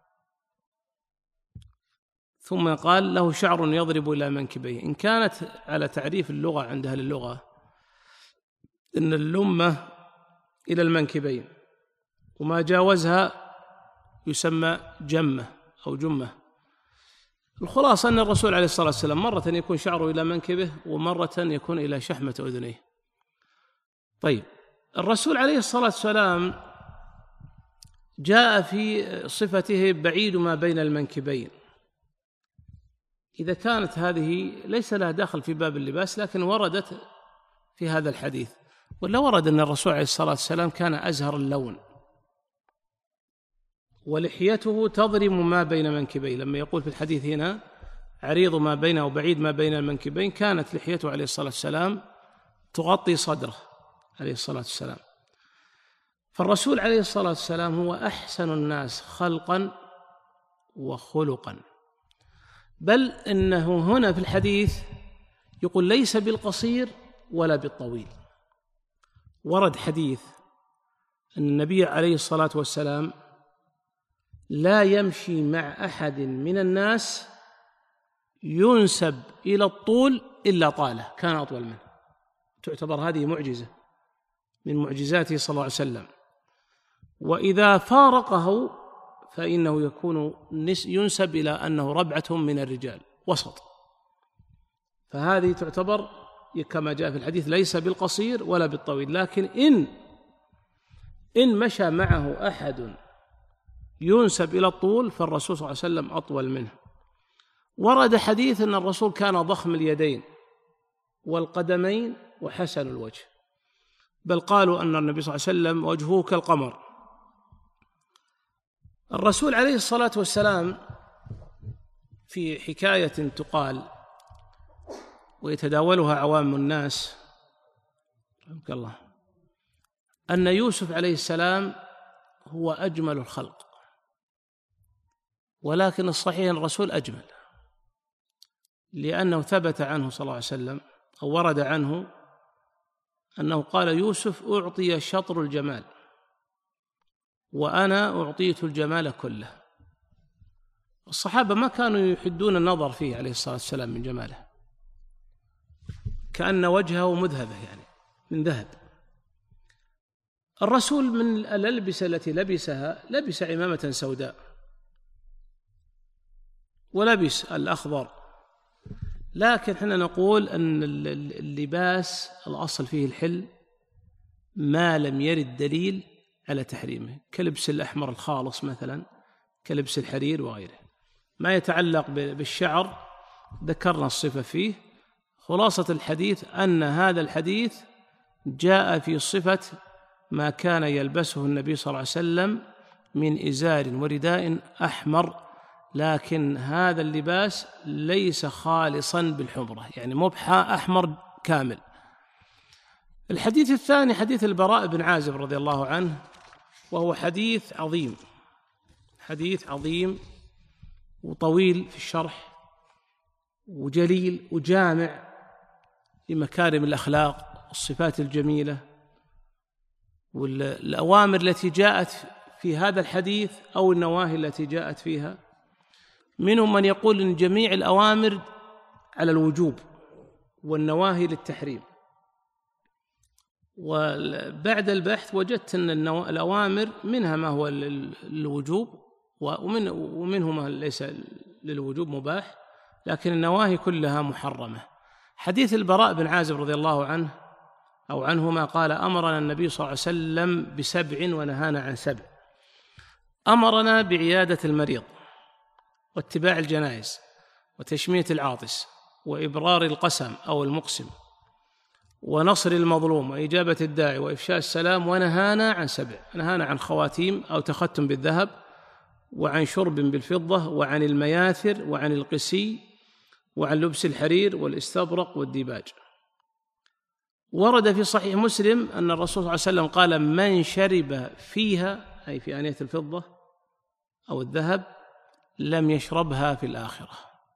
ثم قال: له شعر يضرب إلى منكبيه. إن كانت على تعريف اللغة عند أهل اللغة إن اللمة إلى المنكبين، وما جاوزها يسمى جمة أو جمة. الخلاصة أن الرسول عليه الصلاة والسلام مرة يكون شعره إلى منكبه ومرة يكون إلى شحمة أذنيه. طيب، الرسول عليه الصلاة والسلام جاء في صفته بعيد ما بين المنكبين. إذا كانت هذه ليس لها داخل في باب اللباس، لكن وردت في هذا الحديث. ولا ورد أن الرسول عليه الصلاة والسلام كان أزهر اللون، ولحيته تضرم ما بين منكبيه. لما يقول في الحديث هنا عريض ما بينه وبعيد ما بين المنكبين، كانت لحيته عليه الصلاة والسلام تغطي صدره عليه الصلاة والسلام. فالرسول عليه الصلاة والسلام هو أحسن الناس خلقا وخلقا، بل إنه هنا في الحديث يقول: ليس بالقصير ولا بالطويل. ورد حديث أن النبي عليه الصلاة والسلام لا يمشي مع أحد من الناس ينسب إلى الطول إلا طاله، كان أطول منه. تعتبر هذه معجزة من معجزاته صلى الله عليه وسلم. وإذا فارقه فإنه يكون ينسب إلى أنه ربعة من الرجال وسط. فهذه تعتبر كما جاء في الحديث ليس بالقصير ولا بالطويل، لكن إن إن مشى معه أحد ينسب إلى الطول فالرسول صلى الله عليه وسلم أطول منه. ورد حديث أن الرسول كان ضخم اليدين والقدمين وحسن الوجه، بل قالوا أن النبي صلى الله عليه وسلم وجهه كالقمر. الرسول عليه الصلاة والسلام في حكاية تقال ويتداولها عوام الناس رحمك الله أن يوسف عليه السلام هو أجمل الخلق، ولكن الصحيح أن الرسول أجمل، لأنه ثبت عنه صلى الله عليه وسلم أو ورد عنه أنه قال يوسف أعطي شطر الجمال وأنا أعطيت الجمال كله. الصحابة ما كانوا يحدون النظر فيه عليه الصلاة والسلام من جماله، كأن وجهه مذهبة يعني من ذهب. الرسول من الألبسة التي لبسها لبس عمامة سوداء ولبس الأخضر، لكن حنا نقول أن اللباس الأصل فيه الحل ما لم يرد دليل على تحريمه، كلبس الأحمر الخالص مثلا، كلبس الحرير وغيره. ما يتعلق بالشعر ذكرنا الصفة فيه. خلاصة الحديث أن هذا الحديث جاء في صفة ما كان يلبسه النبي صلى الله عليه وسلم من إزار ورداء أحمر، لكن هذا اللباس ليس خالصا بالحمرة، يعني مبحى أحمر كامل. الحديث الثاني حديث البراء بن عازب رضي الله عنه، وهو حديث عظيم، حديث عظيم وطويل في الشرح وجليل وجامع لمكارم الأخلاق والصفات الجميلة والأوامر التي جاءت في هذا الحديث أو النواهي التي جاءت فيها. منهم من يقول إن جميع الأوامر على الوجوب والنواهي للتحريم، وبعد البحث وجدت أن الأوامر منها ما هو الوجوب ومن ومنه ما ليس للوجوب مباح، لكن النواهي كلها محرمة. حديث البراء بن عازب رضي الله عنه أو عنهما قال أمرنا النبي صلى الله عليه وسلم بسبع ونهانا عن سبع. أمرنا بعيادة المريض واتباع الجنائز وتشمية العاطس وإبرار القسم أو المقسم ونصر المظلوم وإجابة الداعي وإفشاء السلام، ونهانا عن سبع. نهانا عن خواتيم أو تختم بالذهب، وعن شرب بالفضة، وعن المياثر، وعن القسي، وعن لبس الحرير والاستبرق والديباج. ورد في صحيح مسلم أن الرسول صلى الله عليه وسلم قال من شرب فيها، أي في آنية الفضة أو الذهب، لم يشربها في الآخرة.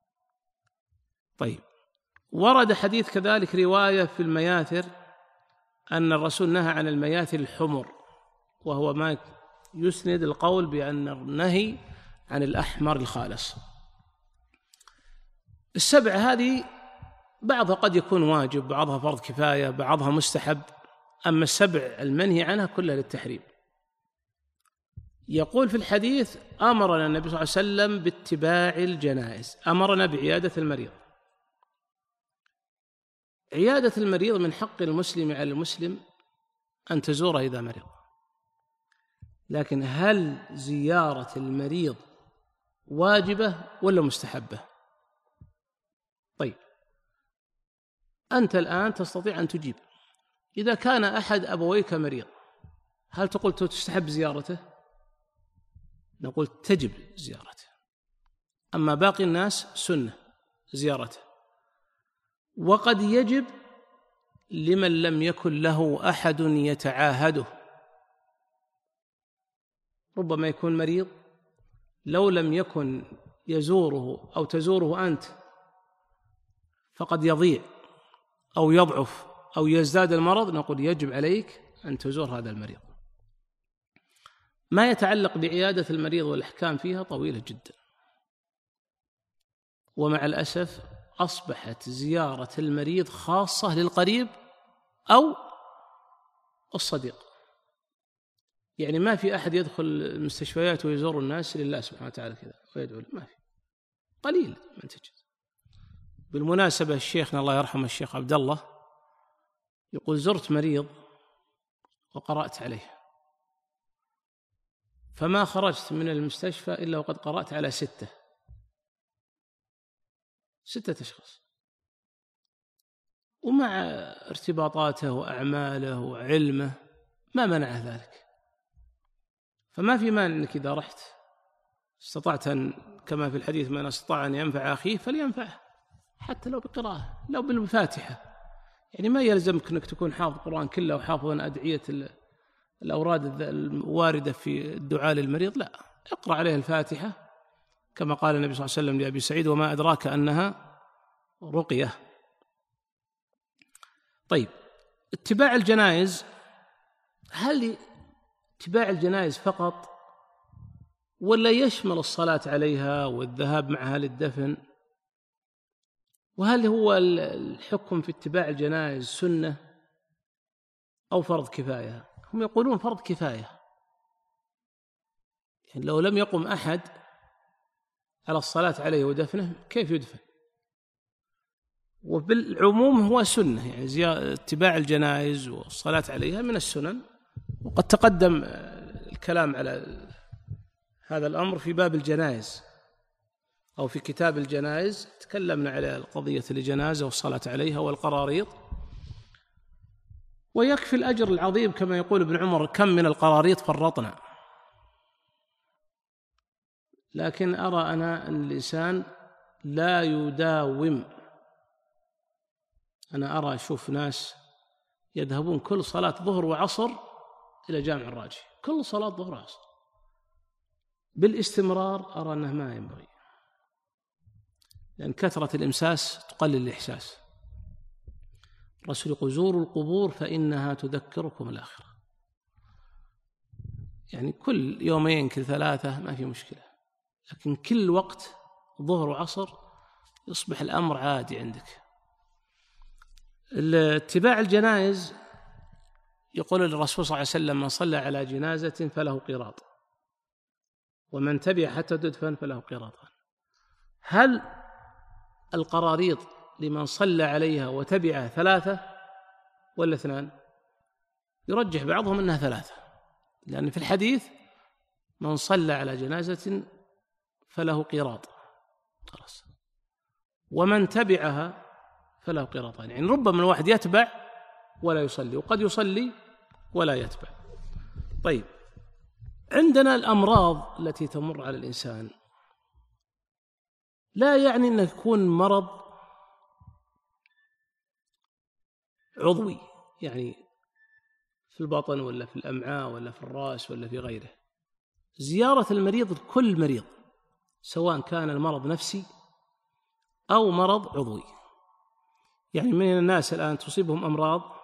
طيب، ورد حديث كذلك رواية في المياثر أن الرسول نهى عن المياثر الحمر، وهو ما يسند القول بأن النهي عن الأحمر الخالص. السبع هذه بعضها قد يكون واجب، بعضها فرض كفاية، بعضها مستحب، أما السبع المنهي عنها كلها للتحريم. يقول في الحديث أمرنا النبي صلى الله عليه وسلم باتباع الجنائز، أمرنا بعيادة المريض. عيادة المريض من حق المسلم على المسلم أن تزوره إذا مرض، لكن هل زيارة المريض واجبة ولا مستحبة؟ طيب، أنت الآن تستطيع أن تجيب. إذا كان أحد أبويك مريض هل تقول تستحب زيارته؟ نقول تجب زيارته. أما باقي الناس سنة زيارته، وقد يجب لمن لم يكن له أحد يتعاهده. ربما يكون مريض لو لم يكن يزوره أو تزوره أنت فقد يضيع أو يضعف أو يزداد المرض، نقول يجب عليك أن تزور هذا المريض. ما يتعلق بعيادة المريض والأحكام فيها طويلة جدا، ومع الأسف أصبحت زيارة المريض خاصة للقريب أو الصديق. يعني ما في أحد يدخل المستشفيات ويزور الناس لله سبحانه وتعالى كذا ويدعو له، ما في، قليل من تجد. بالمناسبة الشيخنا الله يرحمه الشيخ عبد الله يقول زرت مريض وقرأت عليه، فما خرجت من المستشفى إلا وقد قرأت على ستة ستة أشخاص، ومع ارتباطاته وأعماله وعلمه ما منع ذلك. فما في مانع أنك إذا رحت استطعت أن كما في الحديث من استطاع أن ينفع أخيه فلينفعه، حتى لو بقراءة، لو بالفاتحة. يعني ما يلزمك أنك تكون حافظ القرآن كله وحافظ أدعية الأوراد الواردة في الدعاء للمريض، لا، اقرأ عليه الفاتحة كما قال النبي صلى الله عليه وسلم لأبي سعيد: وما أدراك أنها رقية. طيب، اتباع الجنائز، هل اتباع الجنائز فقط ولا يشمل الصلاة عليها والذهاب معها للدفن؟ وهل هو الحكم في اتباع الجنائز سنة أو فرض كفاية؟ هم يقولون فرض كفاية، يعني لو لم يقم أحد على الصلاة عليه ودفنه كيف يدفن؟ وبالعموم هو سنة، يعني اتباع الجنائز والصلاة عليها من السنن. وقد تقدم الكلام على هذا الأمر في باب الجنائز أو في كتاب الجنائز، تكلمنا على قضية الجنازة والصلاة عليها والقراريط. ويكفي الأجر العظيم كما يقول ابن عمر: كم من القراريط فرطنا. لكن أرى أنا أن الإنسان لا يداوم. أنا أرى أشوف ناس يذهبون كل صلاة ظهر وعصر إلى جامع الراجي، كل صلاة ظهر وعصر بالاستمرار، أرى أنه ما ينبغي، لأن كثرة الإمساس تقلل الإحساس. الرسول يقول: زوروا القبور فإنها تذكركم الآخرة. يعني كل يومين كل ثلاثة ما في مشكلة، لكن كل وقت ظهر وعصر يصبح الأمر عادي عندك. اتباع الجنائز يقول الرسول صلى الله عليه وسلم: من صلى على جنازة فله قيراط، ومن تبع حتى تدفن فله قيراطان. هل القراريط لمن صلى عليها وتبعها ثلاثة ولا اثنان؟ يرجح بعضهم أنها ثلاثة، لأن في الحديث: من صلى على جنازة فله قيراط، خلاص، ومن تبعها فله قيراطان. يعني ربما الواحد يتبع ولا يصلي، وقد يصلي ولا يتبع. طيب، عندنا الأمراض التي تمر على الإنسان، لا يعني أن يكون مرض عضوي، يعني في البطن ولا في الأمعاء ولا في الرأس ولا في غيره. زيارة المريض كل مريض، سواء كان المرض نفسي أو مرض عضوي. يعني من الناس الآن تصيبهم أمراض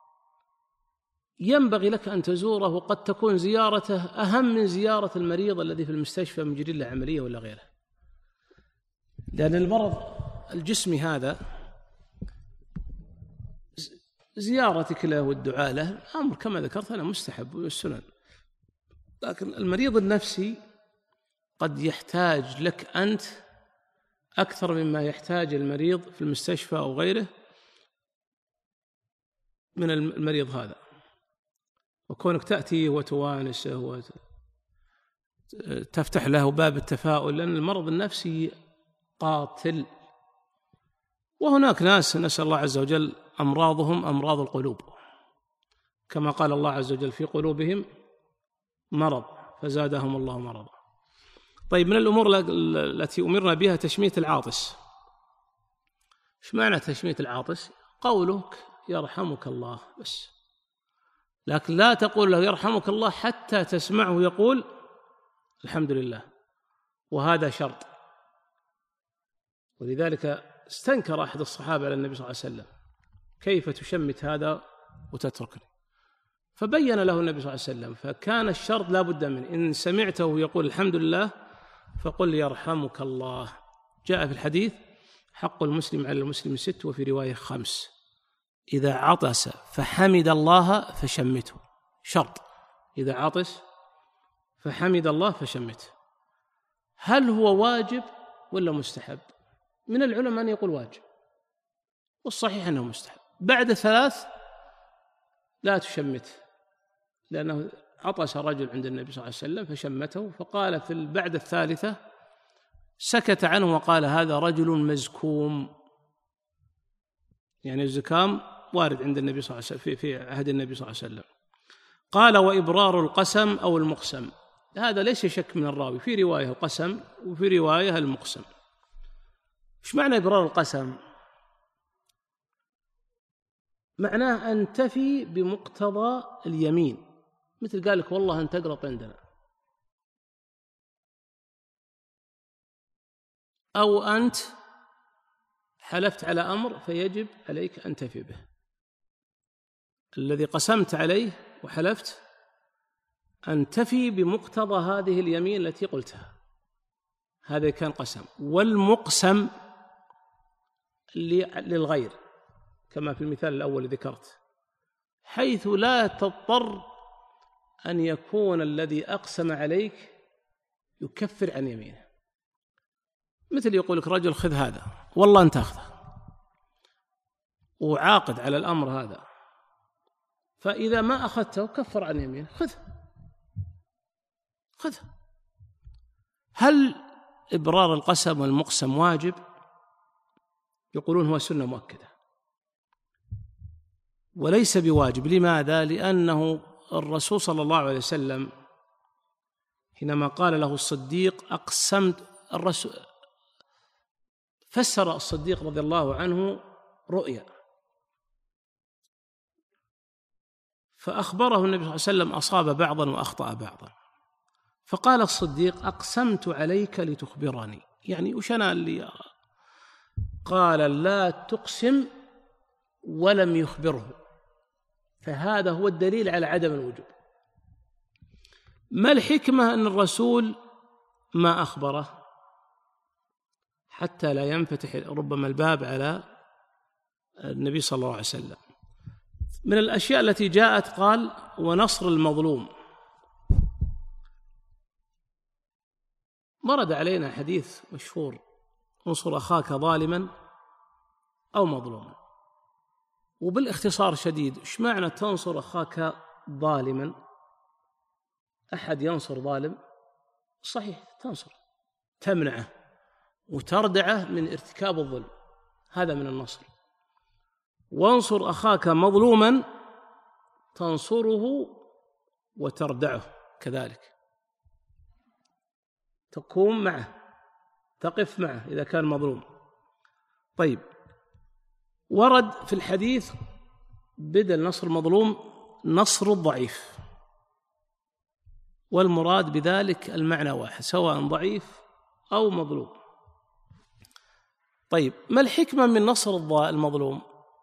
ينبغي لك أن تزوره، وقد تكون زيارته أهم من زيارة المريض الذي في المستشفى مجري له عملية ولا غيره، لأن المرض الجسمي هذا زيارتك له والدعاء له أمر كما ذكرت أنا مستحب والسنن. لكن المريض النفسي قد يحتاج لك أنت أكثر مما يحتاج المريض في المستشفى أو غيره من المريض هذا، وكونك تأتي وتوانسه وتفتح له باب التفاؤل، لأن المرض النفسي قاتل. وهناك ناس نسأل الله عز وجل أمراضهم أمراض القلوب، كما قال الله عز وجل: في قلوبهم مرض فزادهم الله مرضا. طيب، من الأمور التي أمرنا بها تشمية العاطس. إيش معنى تشمية العاطس؟ قولك يرحمك الله بس، لكن لا تقول له يرحمك الله حتى تسمعه يقول الحمد لله، وهذا شرط. ولذلك استنكر أحد الصحابة على النبي صلى الله عليه وسلم: كيف تشمت هذا وتتركني؟ فبين له النبي صلى الله عليه وسلم، فكان الشرط لا بد منه، إن سمعته يقول الحمد لله فقل يرحمك الله. جاء في الحديث حق المسلم على المسلم ست، وفي رواية خمس، إذا عطس فحمد الله فشمته، شرط إذا عطس فحمد الله فشمته. هل هو واجب ولا مستحب؟ من العلماء أن يقول واجب، والصحيح أنه مستحب. بعد ثلاث لا تشمته، لأنه عطس رجل عند النبي صلى الله عليه وسلم فشمته، فقال في بعد الثالثة سكت عنه وقال هذا رجل مزكوم، يعني الزكام وارد عند النبي صلى الله عليه وسلم في عهد النبي صلى الله عليه وسلم. قال وإبرار القسم أو المقسم، هذا ليس شك من الراوي، في رواية القسم وفي رواية المقسم. إيش معنى إبرار القسم؟ معناه أن تفي بمقتضى اليمين، مثل قال لك والله أن تقرط عندنا، أو أنت حلفت على أمر فيجب عليك أن تفي به، الذي قسمت عليه وحلفت أن تفي بمقتضى هذه اليمين التي قلتها، هذا كان قسم. والمقسم للغير كما في المثال الأول ذكرت، حيث لا تضطر أن يكون الذي أقسم عليك يكفر عن يمينه، مثل يقول لك رجل خذ هذا والله أنت أخذه، وعاقد على الأمر هذا، فإذا ما أخذته كفر عن يمينه، خذه خذه. هل إبرار القسم والمقسم واجب؟ يقولون هو سنة مؤكدة وليس بواجب. لماذا؟ لأنه الرسول صلى الله عليه وسلم حينما قال له الصديق أقسمت، الرسول فسر الصديق رضي الله عنه رؤيا، فأخبره النبي صلى الله عليه وسلم أصاب بعضا وأخطأ بعضا، فقال الصديق أقسمت عليك لتخبرني، يعني وش أنا اللي قال لا تقسم ولم يخبره، فهذا هو الدليل على عدم الوجوب. ما الحكمة أن الرسول ما أخبره حتى لا ينفتح ربما الباب على النبي صلى الله عليه وسلم؟ من الأشياء التي جاءت قال ونصر المظلوم. ورد علينا حديث مشهور انصر أخاك ظالما أو مظلوما، وبالاختصار شديد إيش معنى تنصر أخاك ظالما؟ أحد ينصر ظالم صحيح تنصر، تمنعه وتردعه من ارتكاب الظلم، هذا من النصر. وانصر أخاك مظلوما تنصره وتردعه كذلك، تقوم معه تقف معه إذا كان مظلوم. طيب، ورد في الحديث بدل نصر المظلوم نصر الضعيف، والمراد بذلك المعنى واحد سواء ضعيف أو مظلوم. طيب، ما الحكمة من نصر المظلوم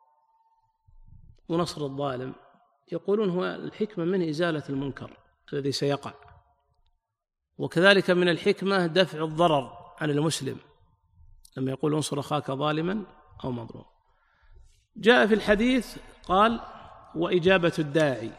ونصر الظالم؟ يقولون هو الحكمة من إزالة المنكر الذي سيقع، وكذلك من الحكمة دفع الضرر عن المسلم لما يقول انصر أخاك ظالما أو مظلوم. جاء في الحديث قال وإجابة الداعي،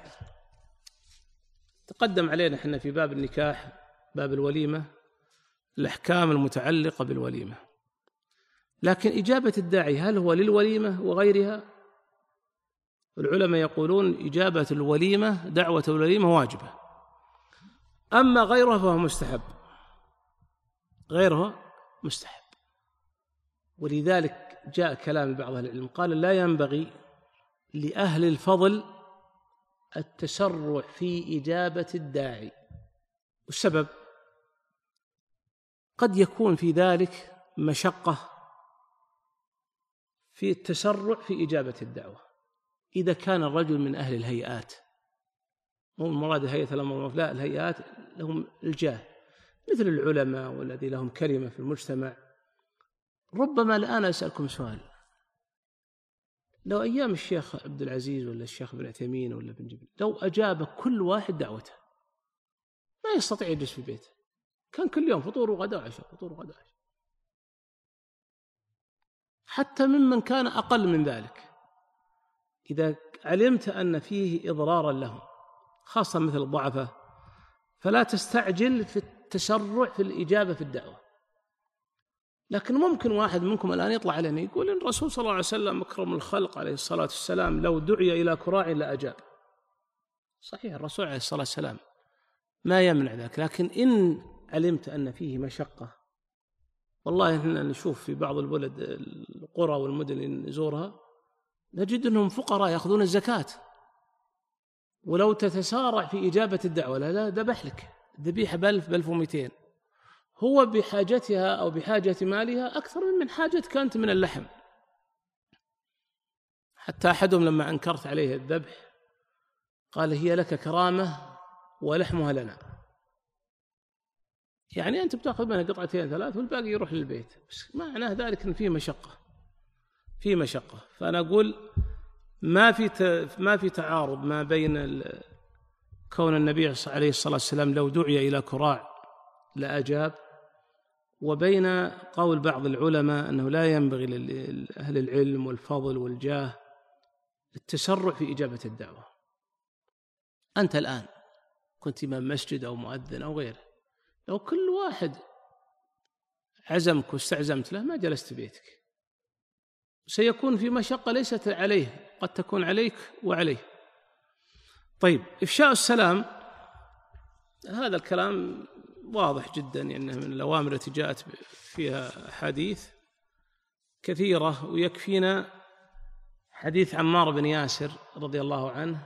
تقدم علينا حنا في باب النكاح باب الوليمة الأحكام المتعلقة بالوليمة، لكن إجابة الداعي هل هو للوليمة وغيرها؟ العلماء يقولون إجابة الوليمة دعوة الوليمة واجبة، أما غيرها فهو مستحب، غيرها مستحب. ولذلك جاء كلام بعض أهل العلم قال لا ينبغي لأهل الفضل التسرع في إجابة الداعي، والسبب قد يكون في ذلك مشقة في التسرع في إجابة الدعوة إذا كان الرجل من أهل الهيئات، مو المراد هيئة الأمر، لا، الهيئات لهم الجاه مثل العلماء والذي لهم كلمة في المجتمع. ربما الآن أسألكم سؤال، لو أيام الشيخ عبد العزيز ولا الشيخ ابن عثيمين ولا ابن جبل لو أجاب كل واحد دعوته ما يستطيع يجلس في بيته، كان كل يوم فطور وغداء وعشاء فطور وغداء وعشاء. حتى ممن كان أقل من ذلك إذا علمت أن فيه إضرارا لهم خاصة مثل الضعفاء فلا تستعجل في التسرع في الإجابة في الدعوة. لكن ممكن واحد منكم الآن يطلع علينا يقول إن الرسول صلى الله عليه وسلم أكرم الخلق عليه الصلاة والسلام لو دعي إلى كراع لأجاب. صحيح الرسول عليه الصلاة والسلام ما يمنع ذلك، لكن إن علمت أن فيه مشقة، والله إحنا نشوف في بعض البلد القرى والمدن اللي نزورها نجد أنهم فقراء يأخذون الزكاة، ولو تتسارع في إجابة الدعوة لا لا ذبح لك ذبيحة بألف بألف ومئتين، هو بحاجتها أو بحاجة مالها أكثر من حاجتك أنت من اللحم. حتى أحدهم لما أنكرت عليه الذبح قال هي لك كرامة ولحمها لنا، يعني أنت بتأخذ منها قطعتين ثلاث والباقي يروح للبيت، بس معناه ذلك أن فيه مشقة فيه مشقة. فأنا أقول ما في ما في تعارض ما بين كون النبي عليه الصلاة والسلام لو دعي إلى كراع لأجاب، وبين قول بعض العلماء أنه لا ينبغي لأهل العلم والفضل والجاه التسرع في إجابة الدعوة. أنت الآن كنت إمام مسجد أو مؤذن أو غيره، لو كل واحد عزمك واستعزمت له ما جلست بيتك، سيكون في مشقة ليست عليه قد تكون عليك وعليه. طيب إفشاء السلام هذا الكلام واضح جدا، يعني من الأوامر التي جاءت فيها حديث كثيرة، ويكفينا حديث عمار بن ياسر رضي الله عنه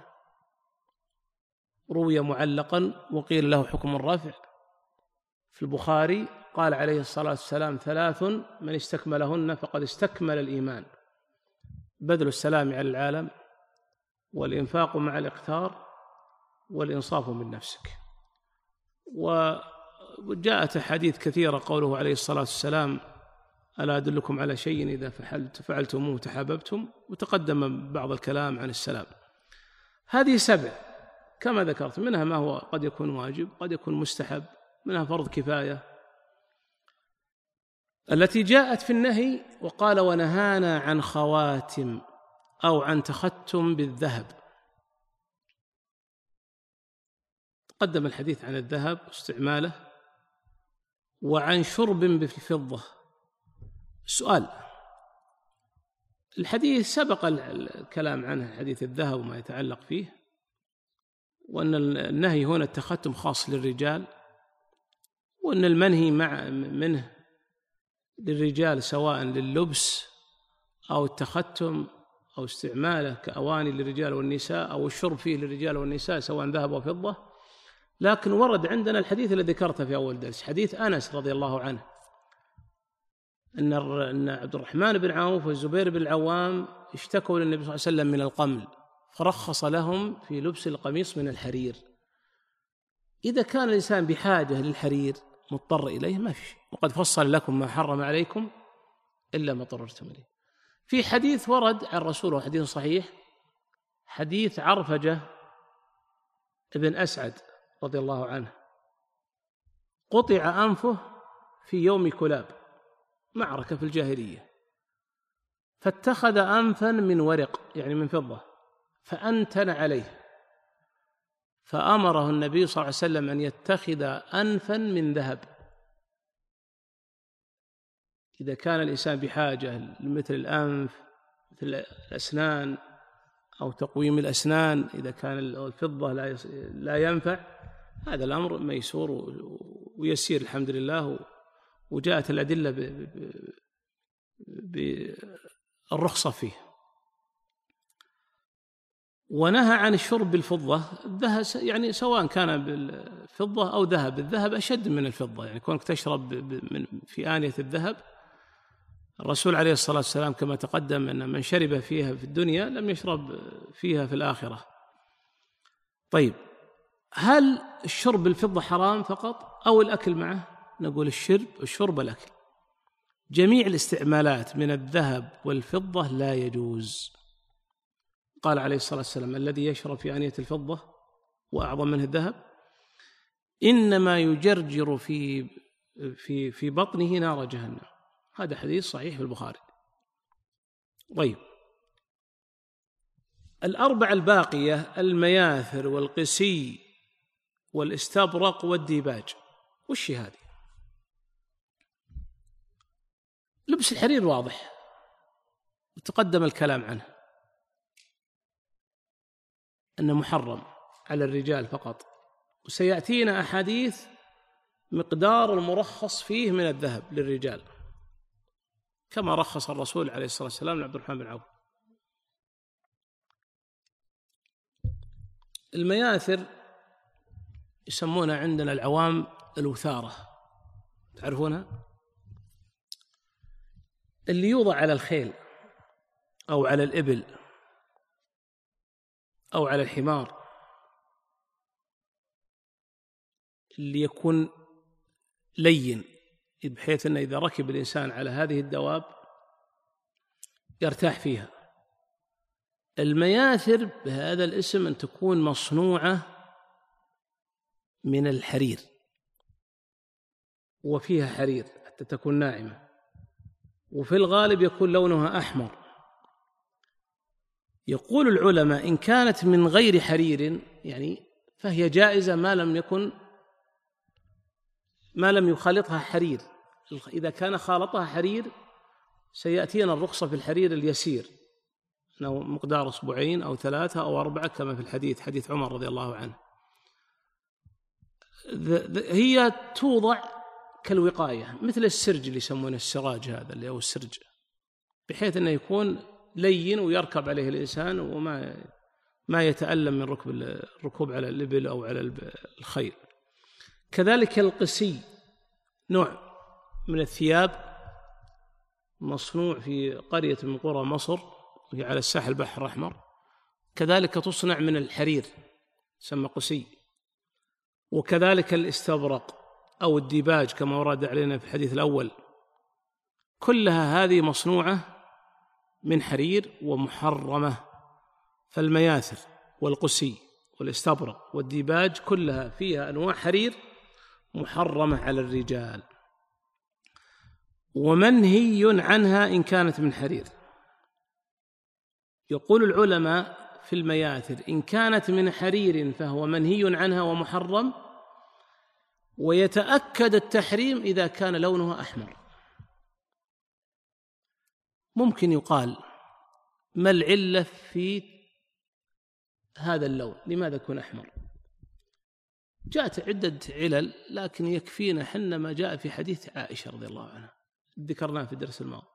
روي معلقا وقيل له حكم الرفع في البخاري، قال عليه الصلاة والسلام ثلاث من استكملهن فقد استكمل الإيمان: بذل السلام على العالم، والإنفاق مع الإقتار، والإنصاف من نفسك. وجاءت حديث كثيرة قوله عليه الصلاة والسلام: ألا أدلكم على شيء إذا فعلت فعلتموه تحاببتم، وتقدم بعض الكلام عن السلام. هذه سبع كما ذكرت، منها ما هو قد يكون واجب قد يكون مستحب، منها فرض كفاية. التي جاءت في النهي وقال: ونهانا عن خواتم أو عن تختم بالذهب. تقدم الحديث عن الذهب واستعماله، وعن شرب بالفضة. السؤال: الحديث سبق الكلام عنه، حديث الذهب وما يتعلق فيه، وأن النهي هنا التختم خاص للرجال، وأن المنهي مع منه للرجال سواء لللبس أو التختم أو استعماله كأواني للرجال والنساء، أو الشرب فيه للرجال والنساء سواء ذهب وفضة. لكن ورد عندنا الحديث الذي ذكرته في أول درس، حديث أنس رضي الله عنه أن عبد الرحمن بن عوف والزبير بن العوام اشتكوا للنبي صلى الله عليه وسلم من القمل، فرخص لهم في لبس القميص من الحرير. إذا كان الإنسان بحاجة للحرير مضطر إليه ما في شيء، وقد فصل لكم ما حرم عليكم إلا ما اضطررتم إليه. في حديث ورد عن الرسول وحديث صحيح، حديث عرفجة ابن أسعد رضي الله عنه، قطع أنفه في يوم كلاب، معركة في الجاهلية، فاتخذ أنفا من ورق يعني من فضة فأنتن عليه، فأمره النبي صلى الله عليه وسلم أن يتخذ أنفا من ذهب. إذا كان الإنسان بحاجة لمثل الأنف مثل الأسنان أو تقويم الأسنان، إذا كان الفضة لا ينفع، هذا الأمر ميسور ويسير الحمد لله، وجاءت الأدلة بالرخصة فيه. ونهى عن الشرب بالفضة، الذهب يعني سواء كان بالفضة أو ذهب، الذهب أشد من الفضة، يعني كونك تشرب في آنية الذهب، الرسول عليه الصلاة والسلام كما تقدم أن من شرب فيها في الدنيا لم يشرب فيها في الآخرة. طيب، هل الشرب بالفضة حرام فقط أو الأكل معه؟ نقول الشرب الشرب الأكل، جميع الاستعمالات من الذهب والفضة لا يجوز، قال عليه الصلاة والسلام: الذي يشرب في آنية الفضة وأعظم منه الذهب إنما يجرجر في في في بطنه نار جهنم. هذا حديث صحيح في البخاري. طيب، الأربع الباقية: المياثر والقسي والاستبرق والديباج. وش هذه؟ لبس الحرير واضح وتقدم الكلام عنه أنه محرم على الرجال فقط، وسيأتينا أحاديث مقدار المرخص فيه من الذهب للرجال، كما رخص الرسول عليه الصلاة والسلام لعبد الرحمن بن عوف. المياثر يسمونها عندنا العوام الوثارة، تعرفونها؟ اللي يوضع على الخيل أو على الإبل أو على الحمار، اللي يكون لين بحيث أنه إذا ركب الإنسان على هذه الدواب يرتاح فيها. المياثر بهذا الاسم أن تكون مصنوعة من الحرير، وفيها حرير حتى تكون ناعمة، وفي الغالب يكون لونها أحمر. يقول العلماء إن كانت من غير حرير يعني فهي جائزة ما لم يكن ما لم يخالطها حرير. إذا كان خالطها حرير سيأتينا الرخصة في الحرير اليسير، أنه مقدار أسبوعين أو ثلاثة أو أربعة كما في الحديث حديث عمر رضي الله عنه. هي توضع كالوقاية مثل السرج اللي يسمونه السراج، هذا اللي هو السرج، بحيث أنه يكون لين ويركب عليه الإنسان وما ما يتألم من ركب الركوب على الإبل أو على الخيل. كذلك القسي نوع من الثياب مصنوع في قرية من قرى مصر وهي على الساحل البحر الأحمر، كذلك تصنع من الحرير يسمى قسي. وكذلك الاستبرق أو الديباج كما ورد علينا في الحديث الأول، كلها هذه مصنوعة من حرير ومحرمة. فالمياثر والقسي والاستبرق والديباج كلها فيها أنواع حرير محرمة على الرجال، ومنهي عنها إن كانت من حرير. يقول العلماء في المياثر إن كانت من حرير فهو منهي عنها ومحرم، ويتأكد التحريم إذا كان لونها أحمر. ممكن يقال ما العلة في هذا اللون؟ لماذا يكون أحمر؟ جاءت عدة علل، لكن يكفينا حنا ما جاء في حديث عائشة رضي الله عنها ذكرناه في الدرس الماضي،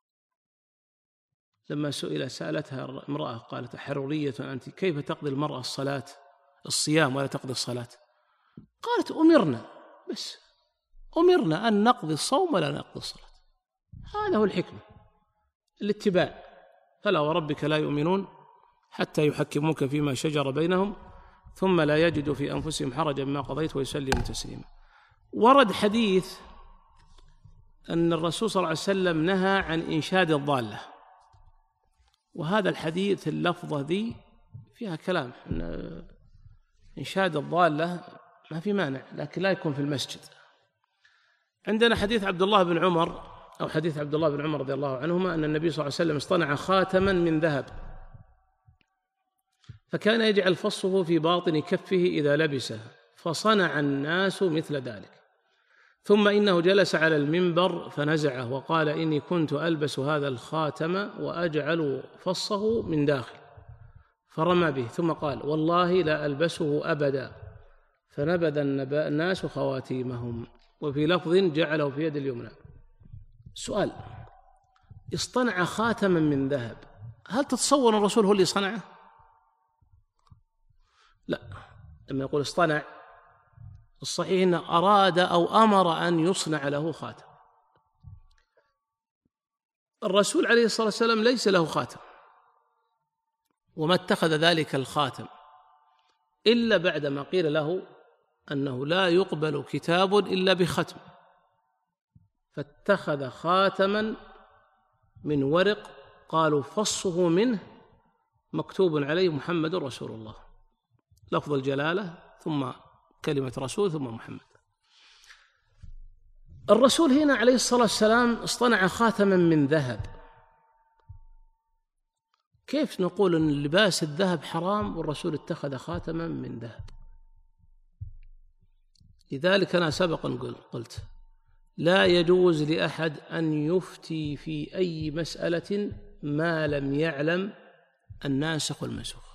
لما سئل سألتها امرأة قالت: حرورية أنت، كيف تقضي المرأة الصلاة الصيام ولا تقضي الصلاة؟ قالت: أمرنا، بس أمرنا أن نقضي الصوم ولا نقضي الصلاة. هذا هو الحكمة، الاتباع. فلا وربك لا يؤمنون حتى يحكموك فيما شجر بينهم ثم لا يجدوا في أنفسهم حرجا مما قضيت ويسلموا تسليما. ورد حديث أن الرسول صلى الله عليه وسلم نهى عن إنشاد الضالة، وهذا الحديث اللفظة ذي فيها كلام، إن إنشاد الضالة ما في مانع، لكن لا يكون في المسجد. عندنا حديث عبد الله بن عمر أو حديث عبد الله بن عمر رضي الله عنهما أن النبي صلى الله عليه وسلم اصطنع خاتما من ذهب، فكان يجعل فصه في باطن كفه إذا لبسه، فصنع الناس مثل ذلك. ثم إنه جلس على المنبر فنزعه وقال: إني كنت ألبس هذا الخاتم وأجعل فصه من داخل، فرمى به، ثم قال: والله لا ألبسه أبدا، فنبذ الناس خواتيمهم. وفي لفظ: جعله في يد اليمنى. سؤال: اصطنع خاتما من ذهب، هل تتصور الرسول هو اللي صنعه؟ لا. لما يقول اصطنع، الصحيح أنه أراد أو أمر أن يصنع له خاتم. الرسول عليه الصلاة والسلام ليس له خاتم، وما اتخذ ذلك الخاتم إلا بعدما قيل له أنه لا يقبل كتاب إلا بختم، فاتخذ خاتما من ورق قالوا فصه منه مكتوب عليه محمد رسول الله، لفظ الجلالة ثم كلمة رسول ثم محمد. الرسول هنا عليه الصلاة والسلام اصطنع خاتما من ذهب. كيف نقول أن لباس الذهب حرام والرسول اتخذ خاتما من ذهب؟ لذلك أنا سبقا قلت لا يجوز لأحد أن يفتي في أي مسألة ما لم يعلم الناسخ والمنسوخ،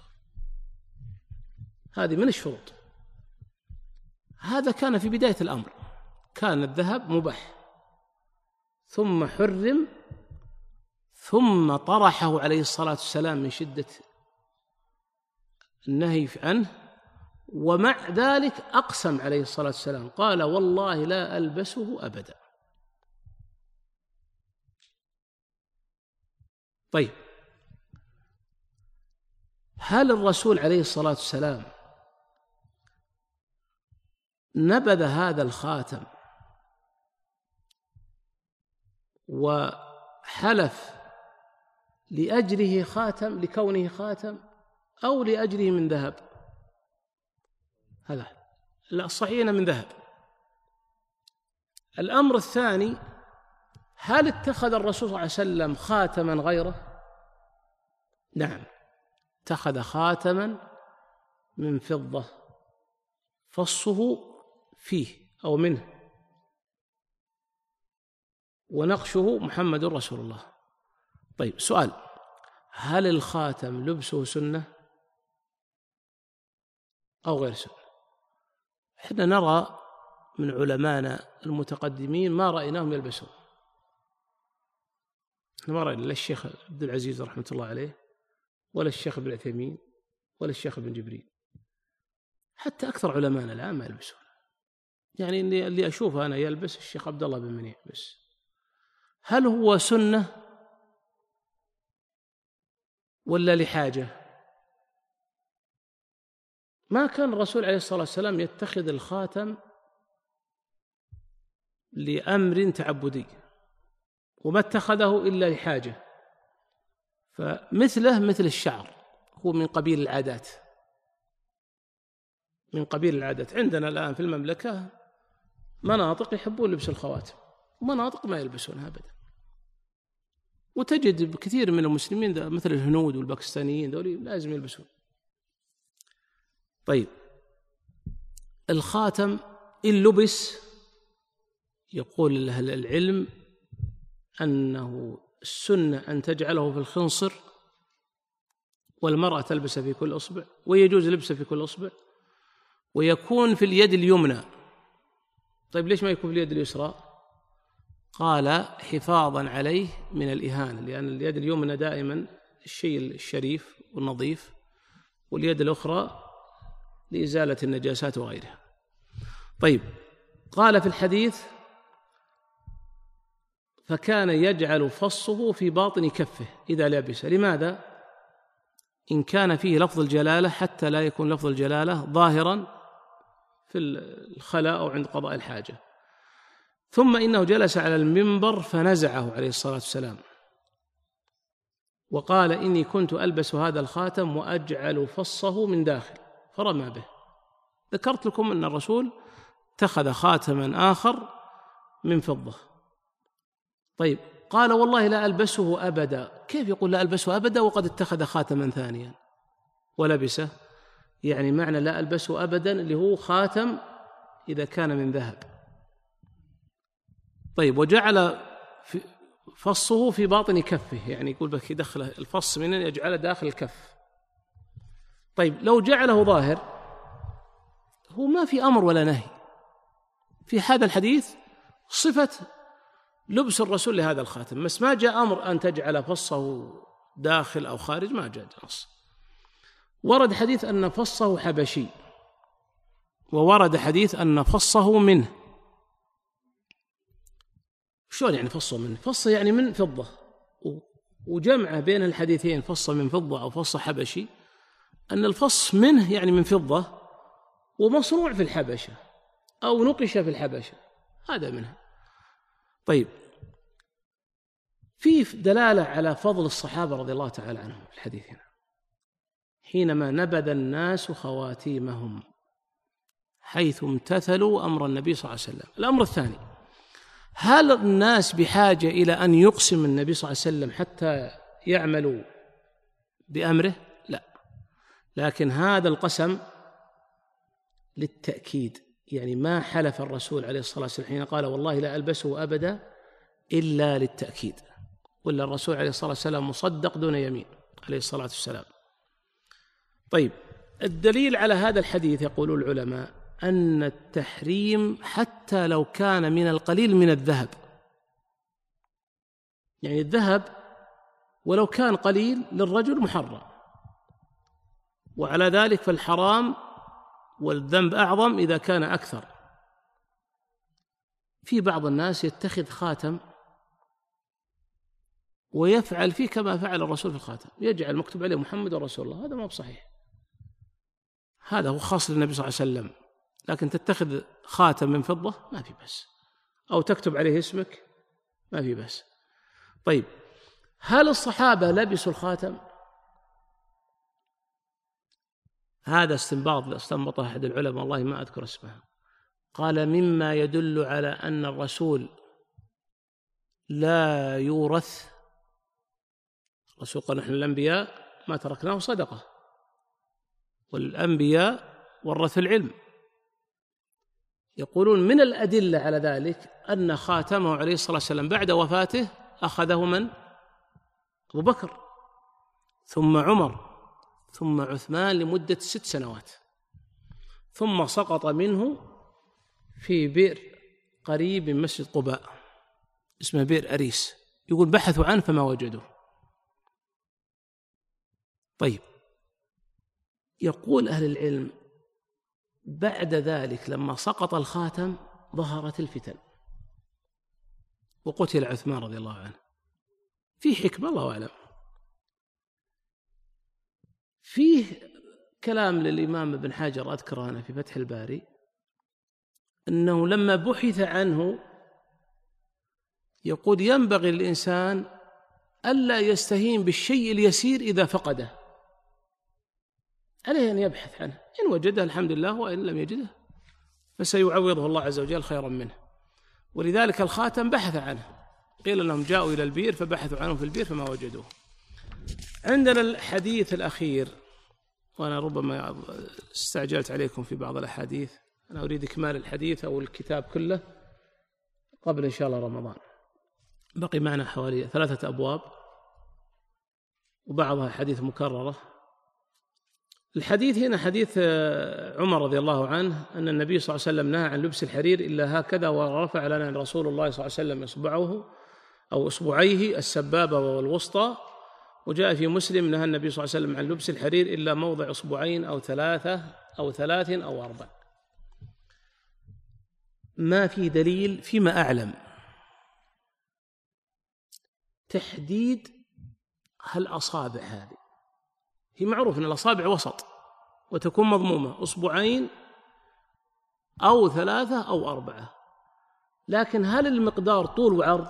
هذه من الشروط. هذا كان في بداية الأمر، كان الذهب مباح ثم حرم، ثم طرحه عليه الصلاة والسلام من شدة النهي عنه، ومع ذلك أقسم عليه الصلاة والسلام قال والله لا ألبسه أبدا. طيب، هل الرسول عليه الصلاة والسلام نبذ هذا الخاتم وحلف لأجله خاتم لكونه خاتم أو لأجله من ذهب؟ هذا لا، الصحيح من ذهب. الأمر الثاني، هل اتخذ الرسول صلى الله عليه وسلم خاتما غيره؟ نعم، اتخذ خاتما من فضة فصه فيه أو منه ونقشه محمد رسول الله. طيب، سؤال: هل الخاتم لبسه سنة أو غير سنة؟ احنا نرى من علماءنا المتقدمين ما رأيناهم يلبسون. احنا ما رأينا لا الشيخ عبد العزيز رحمة الله عليه ولا الشيخ ابن عثيمين ولا الشيخ ابن جبريل، حتى أكثر علماءنا الآن ما يلبسون. يعني اللي أشوفه أنا يلبس الشيخ عبد الله بن منيع بس. هل هو سنة ولا لحاجة؟ ما كان الرسول عليه الصلاة والسلام يتخذ الخاتم لأمر تعبدي، وما اتخذه إلا لحاجة. فمثله مثل الشعر، هو من قبيل العادات، من قبيل العادات. عندنا الآن في المملكة مناطق يحبون لبس الخواتم ومناطق ما يلبسونها أبدا، وتجد كثير من المسلمين مثل الهنود والباكستانيين ذولي لازم يلبسون. طيب، الخاتم إن لبس يقول أهل العلم أنه السنة أن تجعله في الخنصر، والمرأة تلبسه في كل أصبع، ويجوز لبسه في كل أصبع، ويكون في اليد اليمنى. طيب، ليش ما يكون في اليد اليسرى؟ قال حفاظا عليه من الإهانة، لأن اليد اليمنى دائما الشيء الشريف والنظيف، واليد الأخرى لإزالة النجاسات وغيرها. طيب، قال في الحديث: فكان يجعل فصه في باطن كفه إذا لبس. لماذا؟ إن كان فيه لفظ الجلالة حتى لا يكون لفظ الجلالة ظاهرا في الخلاء أو عند قضاء الحاجة. ثم إنه جلس على المنبر فنزعه عليه الصلاة والسلام وقال: إني كنت ألبس هذا الخاتم وأجعل فصه من داخل، فرمى به. ذكرت لكم أن الرسول اتخذ خاتما آخر من فضة. طيب، قال: والله لا ألبسه أبدا. كيف يقول لا ألبسه أبدا وقد اتخذ خاتما ثانيا ولبسه؟ يعني معنى لا ألبسه أبدا اللي هو خاتم إذا كان من ذهب. طيب، وجعل فصه في باطن كفه، يعني يقول بك يدخله الفص من يجعله داخل الكف. طيب، لو جعله ظاهر هو ما في أمر ولا نهي في هذا الحديث صفة لبس الرسول لهذا الخاتم، بس ما جاء أمر أن تجعل فصه داخل أو خارج، ما جاء نص. ورد حديث أن فصه حبشي، وورد حديث أن فصه منه. شلون يعني فصه منه؟ فصه يعني من فضة، وجمعه بين الحديثين فصه من فضة أو فصه حبشي أن الفص منه يعني من فضة ومصنوع في الحبشة أو نقش في الحبشة، هذا منها. طيب، في دلالة على فضل الصحابة رضي الله تعالى عنهم في الحديث هنا. حينما نبذ الناس خواتيمهم حيث امتثلوا أمر النبي صلى الله عليه وسلم. الأمر الثاني: هل الناس بحاجة إلى أن يقسم النبي صلى الله عليه وسلم حتى يعملوا بأمره؟ لا، لكن هذا القسم للتأكيد، يعني ما حلف الرسول عليه الصلاة والسلام حين قال والله لا ألبسه أبدا إلا للتأكيد، ولا الرسول عليه الصلاة والسلام مصدق دون يمين عليه الصلاة والسلام. طيب، الدليل على هذا الحديث يقول العلماء أن التحريم حتى لو كان من القليل من الذهب، يعني الذهب ولو كان قليل للرجل محرم، وعلى ذلك فالحرام والذنب أعظم إذا كان أكثر. في بعض الناس يتخذ خاتم ويفعل فيه كما فعل الرسول في الخاتم، يجعل مكتوب عليه محمد رسول الله، هذا ما بصحيح، هذا هو خاص للنبي صلى الله عليه وسلم. لكن تتخذ خاتم من فضة ما في بس، أو تكتب عليه اسمك ما في بس. طيب، هل الصحابة لبسوا الخاتم؟ هذا استنباط استنبطه أحد العلماء والله ما أذكر اسمه، قال مما يدل على أن الرسول لا يورث. الرسول قال نحن الأنبياء ما تركناه صدقة، والأنبياء ورثوا العلم. يقولون من الأدلة على ذلك أن خاتمه عليه الصلاة والسلام بعد وفاته أخذه من؟ أبو بكر، ثم عمر، ثم عثمان لمدة ست سنوات، ثم سقط منه في بئر قريب من مسجد قباء اسمه بئر أريس، يقول بحثوا عنه فما وجدوه. طيب، يقول أهل العلم بعد ذلك لما سقط الخاتم ظهرت الفتن وقتل عثمان رضي الله عنه. في حكمة الله أعلم. فيه كلام للإمام ابن حجر أذكره أنا في فتح الباري أنه لما بحث عنه يقول ينبغي للإنسان ألا يستهين بالشيء اليسير إذا فقده، عليه أن يبحث عنه، إن وجده الحمد لله، وإن لم يجده فسيعوضه الله عز وجل خيرا منه. ولذلك الخاتم بحث عنه، قيل أنهم جاءوا إلى البير فبحثوا عنه في البير فما وجدوه. عندنا الحديث الأخير، وأنا ربما استعجلت عليكم في بعض الأحاديث، أنا أريد إكمال الحديث أو الكتاب كله قبل إن شاء الله رمضان. بقي معنا حوالي ثلاثة أبواب وبعضها حديث مكررة. الحديث هنا حديث عمر رضي الله عنه أن النبي صلى الله عليه وسلم نهى عن لبس الحرير إلا هكذا، ورفع لنا رسول الله صلى الله عليه وسلم إصبعه أو إصبعيه السبابة والوسطى. وجاء في مسلم نهى النبي صلى الله عليه وسلم عن لبس الحرير إلا موضع إصبعين أو ثلاثة أو ثلاث أو أربع. ما في دليل فيما أعلم تحديد هالأصابع هذه، هي معروف أن الأصابع وسط وتكون مضمومة، أصبعين أو ثلاثة أو أربعة، لكن هل المقدار طول وعرض؟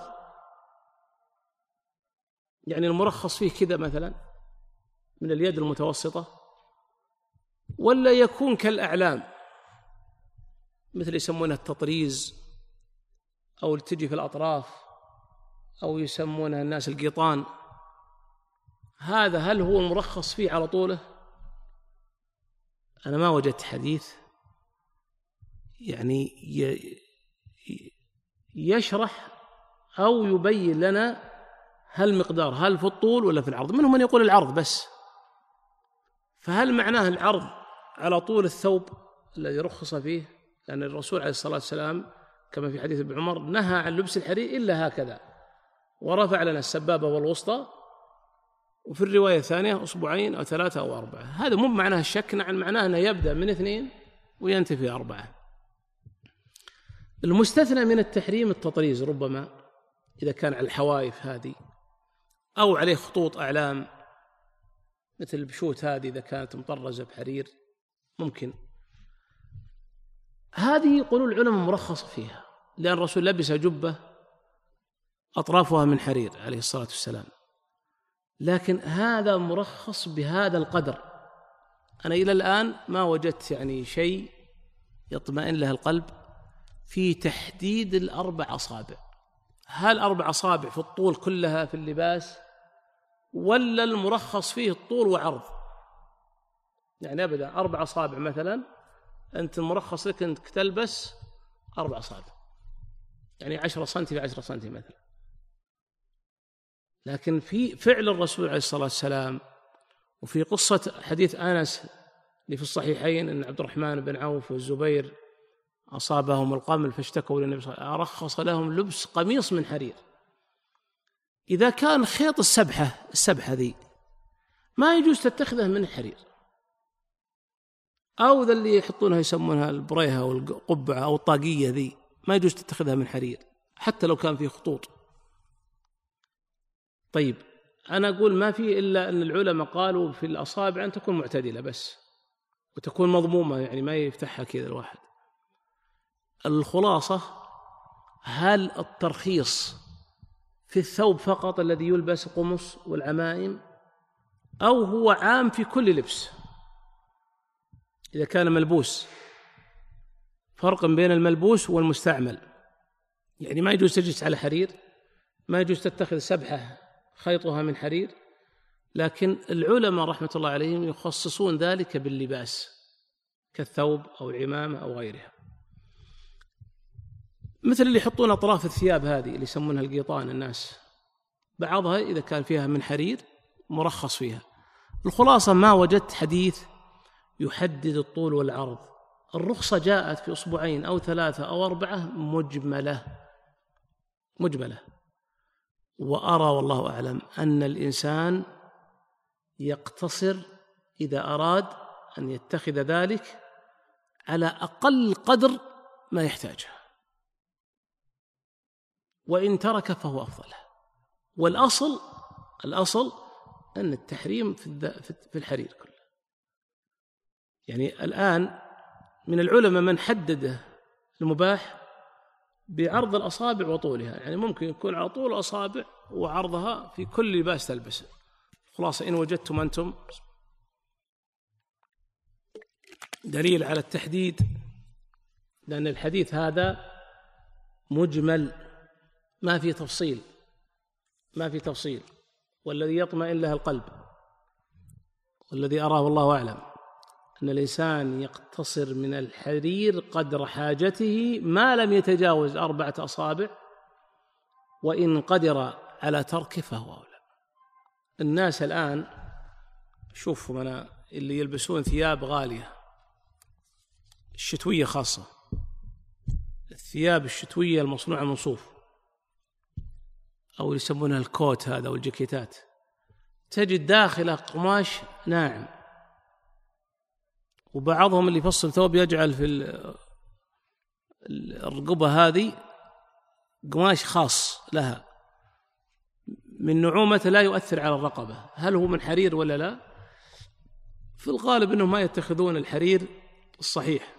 يعني المرخص فيه كذا مثلا من اليد المتوسطة، ولا يكون كالأعلام مثل يسمونها التطريز أو تجي في الأطراف أو يسمونها الناس القيطان؟ هذا هل هو المرخص فيه على طوله؟ أنا ما وجدت حديث يعني يشرح أو يبين لنا هل مقدار هل في الطول ولا في العرض. منهم من يقول العرض بس، فهل معناه العرض على طول الثوب الذي رخص فيه؟ لأن الرسول عليه الصلاة والسلام كما في حديث ابن عمر نهى عن لبس الحرير إلا هكذا، ورفع لنا السبابة والوسطى، وفي الرواية الثانية أصبعين أو ثلاثة أو أربعة. هذا مو معناه الشك، عن معناه أنه يبدأ من اثنين وينتهي في أربعة. المستثنى من التحريم التطريز، ربما إذا كان على الحوائف هذه أو عليه خطوط أعلام مثل البشوت هذه إذا كانت مطرزة بحرير ممكن. هذه يقولون العلماء مرخص فيها، لأن الرسول لبس جبة أطرافها من حرير عليه الصلاة والسلام، لكن هذا مرخص بهذا القدر أنا إلى الآن ما وجدت يعني شيء يطمئن له القلب في تحديد الأربع أصابع. هل أربع أصابع في الطول كلها في اللباس، ولا المرخص فيه الطول وعرض؟ يعني أبدا أربع أصابع مثلا، أنت المرخص لك أنك تلبس أربع أصابع، يعني عشرة سنتي بعشرة سنتي مثلا. لكن في فعل الرسول عليه الصلاة والسلام، وفي قصة حديث أنس اللي في الصحيحين أن عبد الرحمن بن عوف والزبير أصابهم القمل فاشتكوا للنبي صلى الله عليه وسلم، رخص لهم لبس قميص من حرير. إذا كان خيط السبحة السبحة ذي ما يجوز تتخذه من الحرير، أو ذا اللي يحطونها يسمونها البريهة أو القبعة أو الطاقية ذي ما يجوز تتخذها من حرير حتى لو كان فيه خطوط. طيب أنا أقول ما في إلا أن العلماء قالوا في الأصابع أن تكون معتدلة بس وتكون مضمومة، يعني ما يفتحها كذا الواحد. الخلاصة، هل الترخيص في الثوب فقط الذي يلبس قمص والعمائم، أو هو عام في كل لبس؟ إذا كان ملبوس، فرق بين الملبوس والمستعمل، يعني ما يجوز تجلس على حرير، ما يجوز تتخذ سبحة خيطها من حرير، لكن العلماء رحمة الله عليهم يخصصون ذلك باللباس كالثوب أو العمامة أو غيرها، مثل اللي يحطون أطراف الثياب هذه اللي يسمونها القيطان الناس، بعضها إذا كان فيها من حرير مرخص فيها. الخلاصة ما وجدت حديث يحدد الطول والعرض. الرخصة جاءت في أسبوعين أو ثلاثة أو أربعة مجملة مجملة وأرى والله أعلم أن الإنسان يقتصر إذا أراد أن يتخذ ذلك على أقل قدر ما يحتاجه، وإن ترك فهو أفضل. والأصل الأصل أن التحريم في الحرير كله. يعني الآن من العلماء من حدد المباح بعرض الأصابع وطولها، يعني ممكن يكون على طول الأصابع وعرضها في كل لباس تلبسه. خلاصة إن وجدتم أنتم دليل على التحديد، لأن الحديث هذا مجمل ما في تفصيل ما في تفصيل والذي يطمئن له القلب والذي أراه والله أعلم أن الإنسان يقتصر من الحرير قدر حاجته ما لم يتجاوز أربعة أصابع، وإن قدر على تركه فهو أولى. الناس الآن شوفوا أنا اللي يلبسون ثياب غالية الشتوية، خاصة الثياب الشتوية المصنوعة من صوف أو يسمونها الكوت هذا أو الجاكيتات، تجد داخله قماش ناعم، وبعضهم اللي يفصل ثوب يجعل في الرقبة هذه قماش خاص لها من نعومته لا يؤثر على الرقبة. هل هو من حرير ولا لا؟ في الغالب أنهم ما يتخذون الحرير الصحيح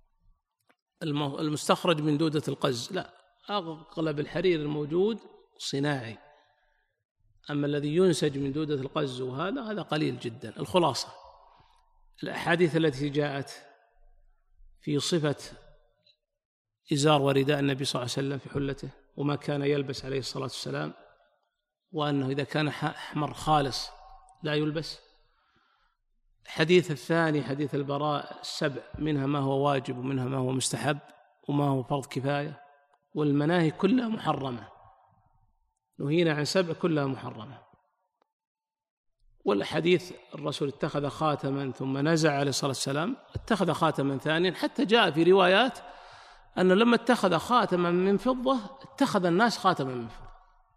المستخرج من دودة القز، لا، أغلب الحرير الموجود صناعي، أما الذي ينسج من دودة القز وهذا هذا قليل جدا. الخلاصة الأحاديث التي جاءت في صفة إزار ورداء النبي صلى الله عليه وسلم في حلته وما كان يلبس عليه الصلاة والسلام، وأنه إذا كان أحمر خالص لا يلبس. الحديث الثاني حديث البراء السبع، منها ما هو واجب ومنها ما هو مستحب وما هو فرض كفاية، والمناهي كلها محرمة، نهينا عن سبع كلها محرمة. والحديث الرسول اتخذ خاتما ثم نزع عليه الصلاة والسلام، اتخذ خاتما ثانيا، حتى جاء في روايات أنه لما اتخذ خاتما من فضة اتخذ الناس خاتما من فضة.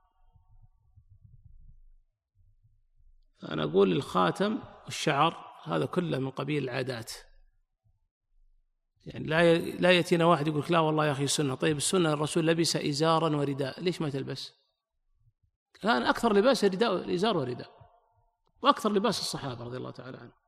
أنا أقول الخاتم والشعر هذا كله من قبيل العادات، يعني لا لا يأتينا واحد يقول لا والله يا أخي السنة. طيب السنة الرسول لبس إزارا ورداء، ليش ما تلبس؟ كان أكثر لباس رداء الإزار ورداء، وأكثر لباس الصحابة رضي الله تعالى عنهم.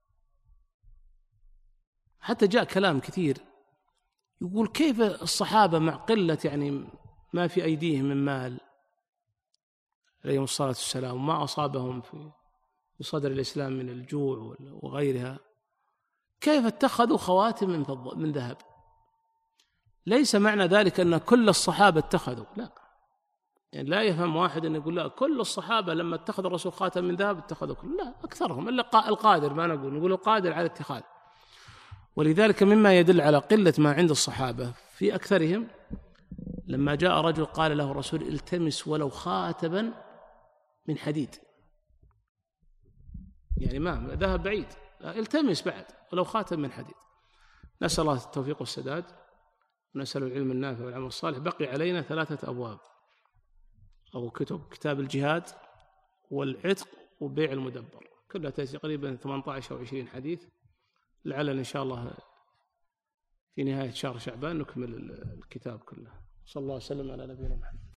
حتى جاء كلام كثير يقول كيف الصحابة مع قلة يعني ما في أيديهم من مال عليهم الصلاة والسلام وما أصابهم في صدر الإسلام من الجوع وغيرها، كيف اتخذوا خواتم من فضة من ذهب؟ ليس معنى ذلك أن كل الصحابة اتخذوا، لا، يعني لا يفهم واحد أن يقول لا كل الصحابة لما اتخذ الرسول خاتم من ذهب اتخذوا كل، لا، أكثرهم، إلا القادر، ما نقول نقول القادر على اتخاذ. ولذلك مما يدل على قلة ما عند الصحابة في أكثرهم لما جاء رجل قال له الرسول التمس ولو خاتما من حديد، يعني ما ذهب بعيد، التمس بعد ولو خاتم من حديد. نسأل الله التوفيق والسداد، ونسأل العلم النافع والعمل الصالح. بقي علينا ثلاثة أبواب أو كتب: كتاب الجهاد والعتق وبيع المدبر، كلها تقريبا ثمانية عشر أو عشرين حديث. لعلنا إن شاء الله في نهاية شهر شعبان نكمل الكتاب كله. صلى الله وسلم على نبينا محمد.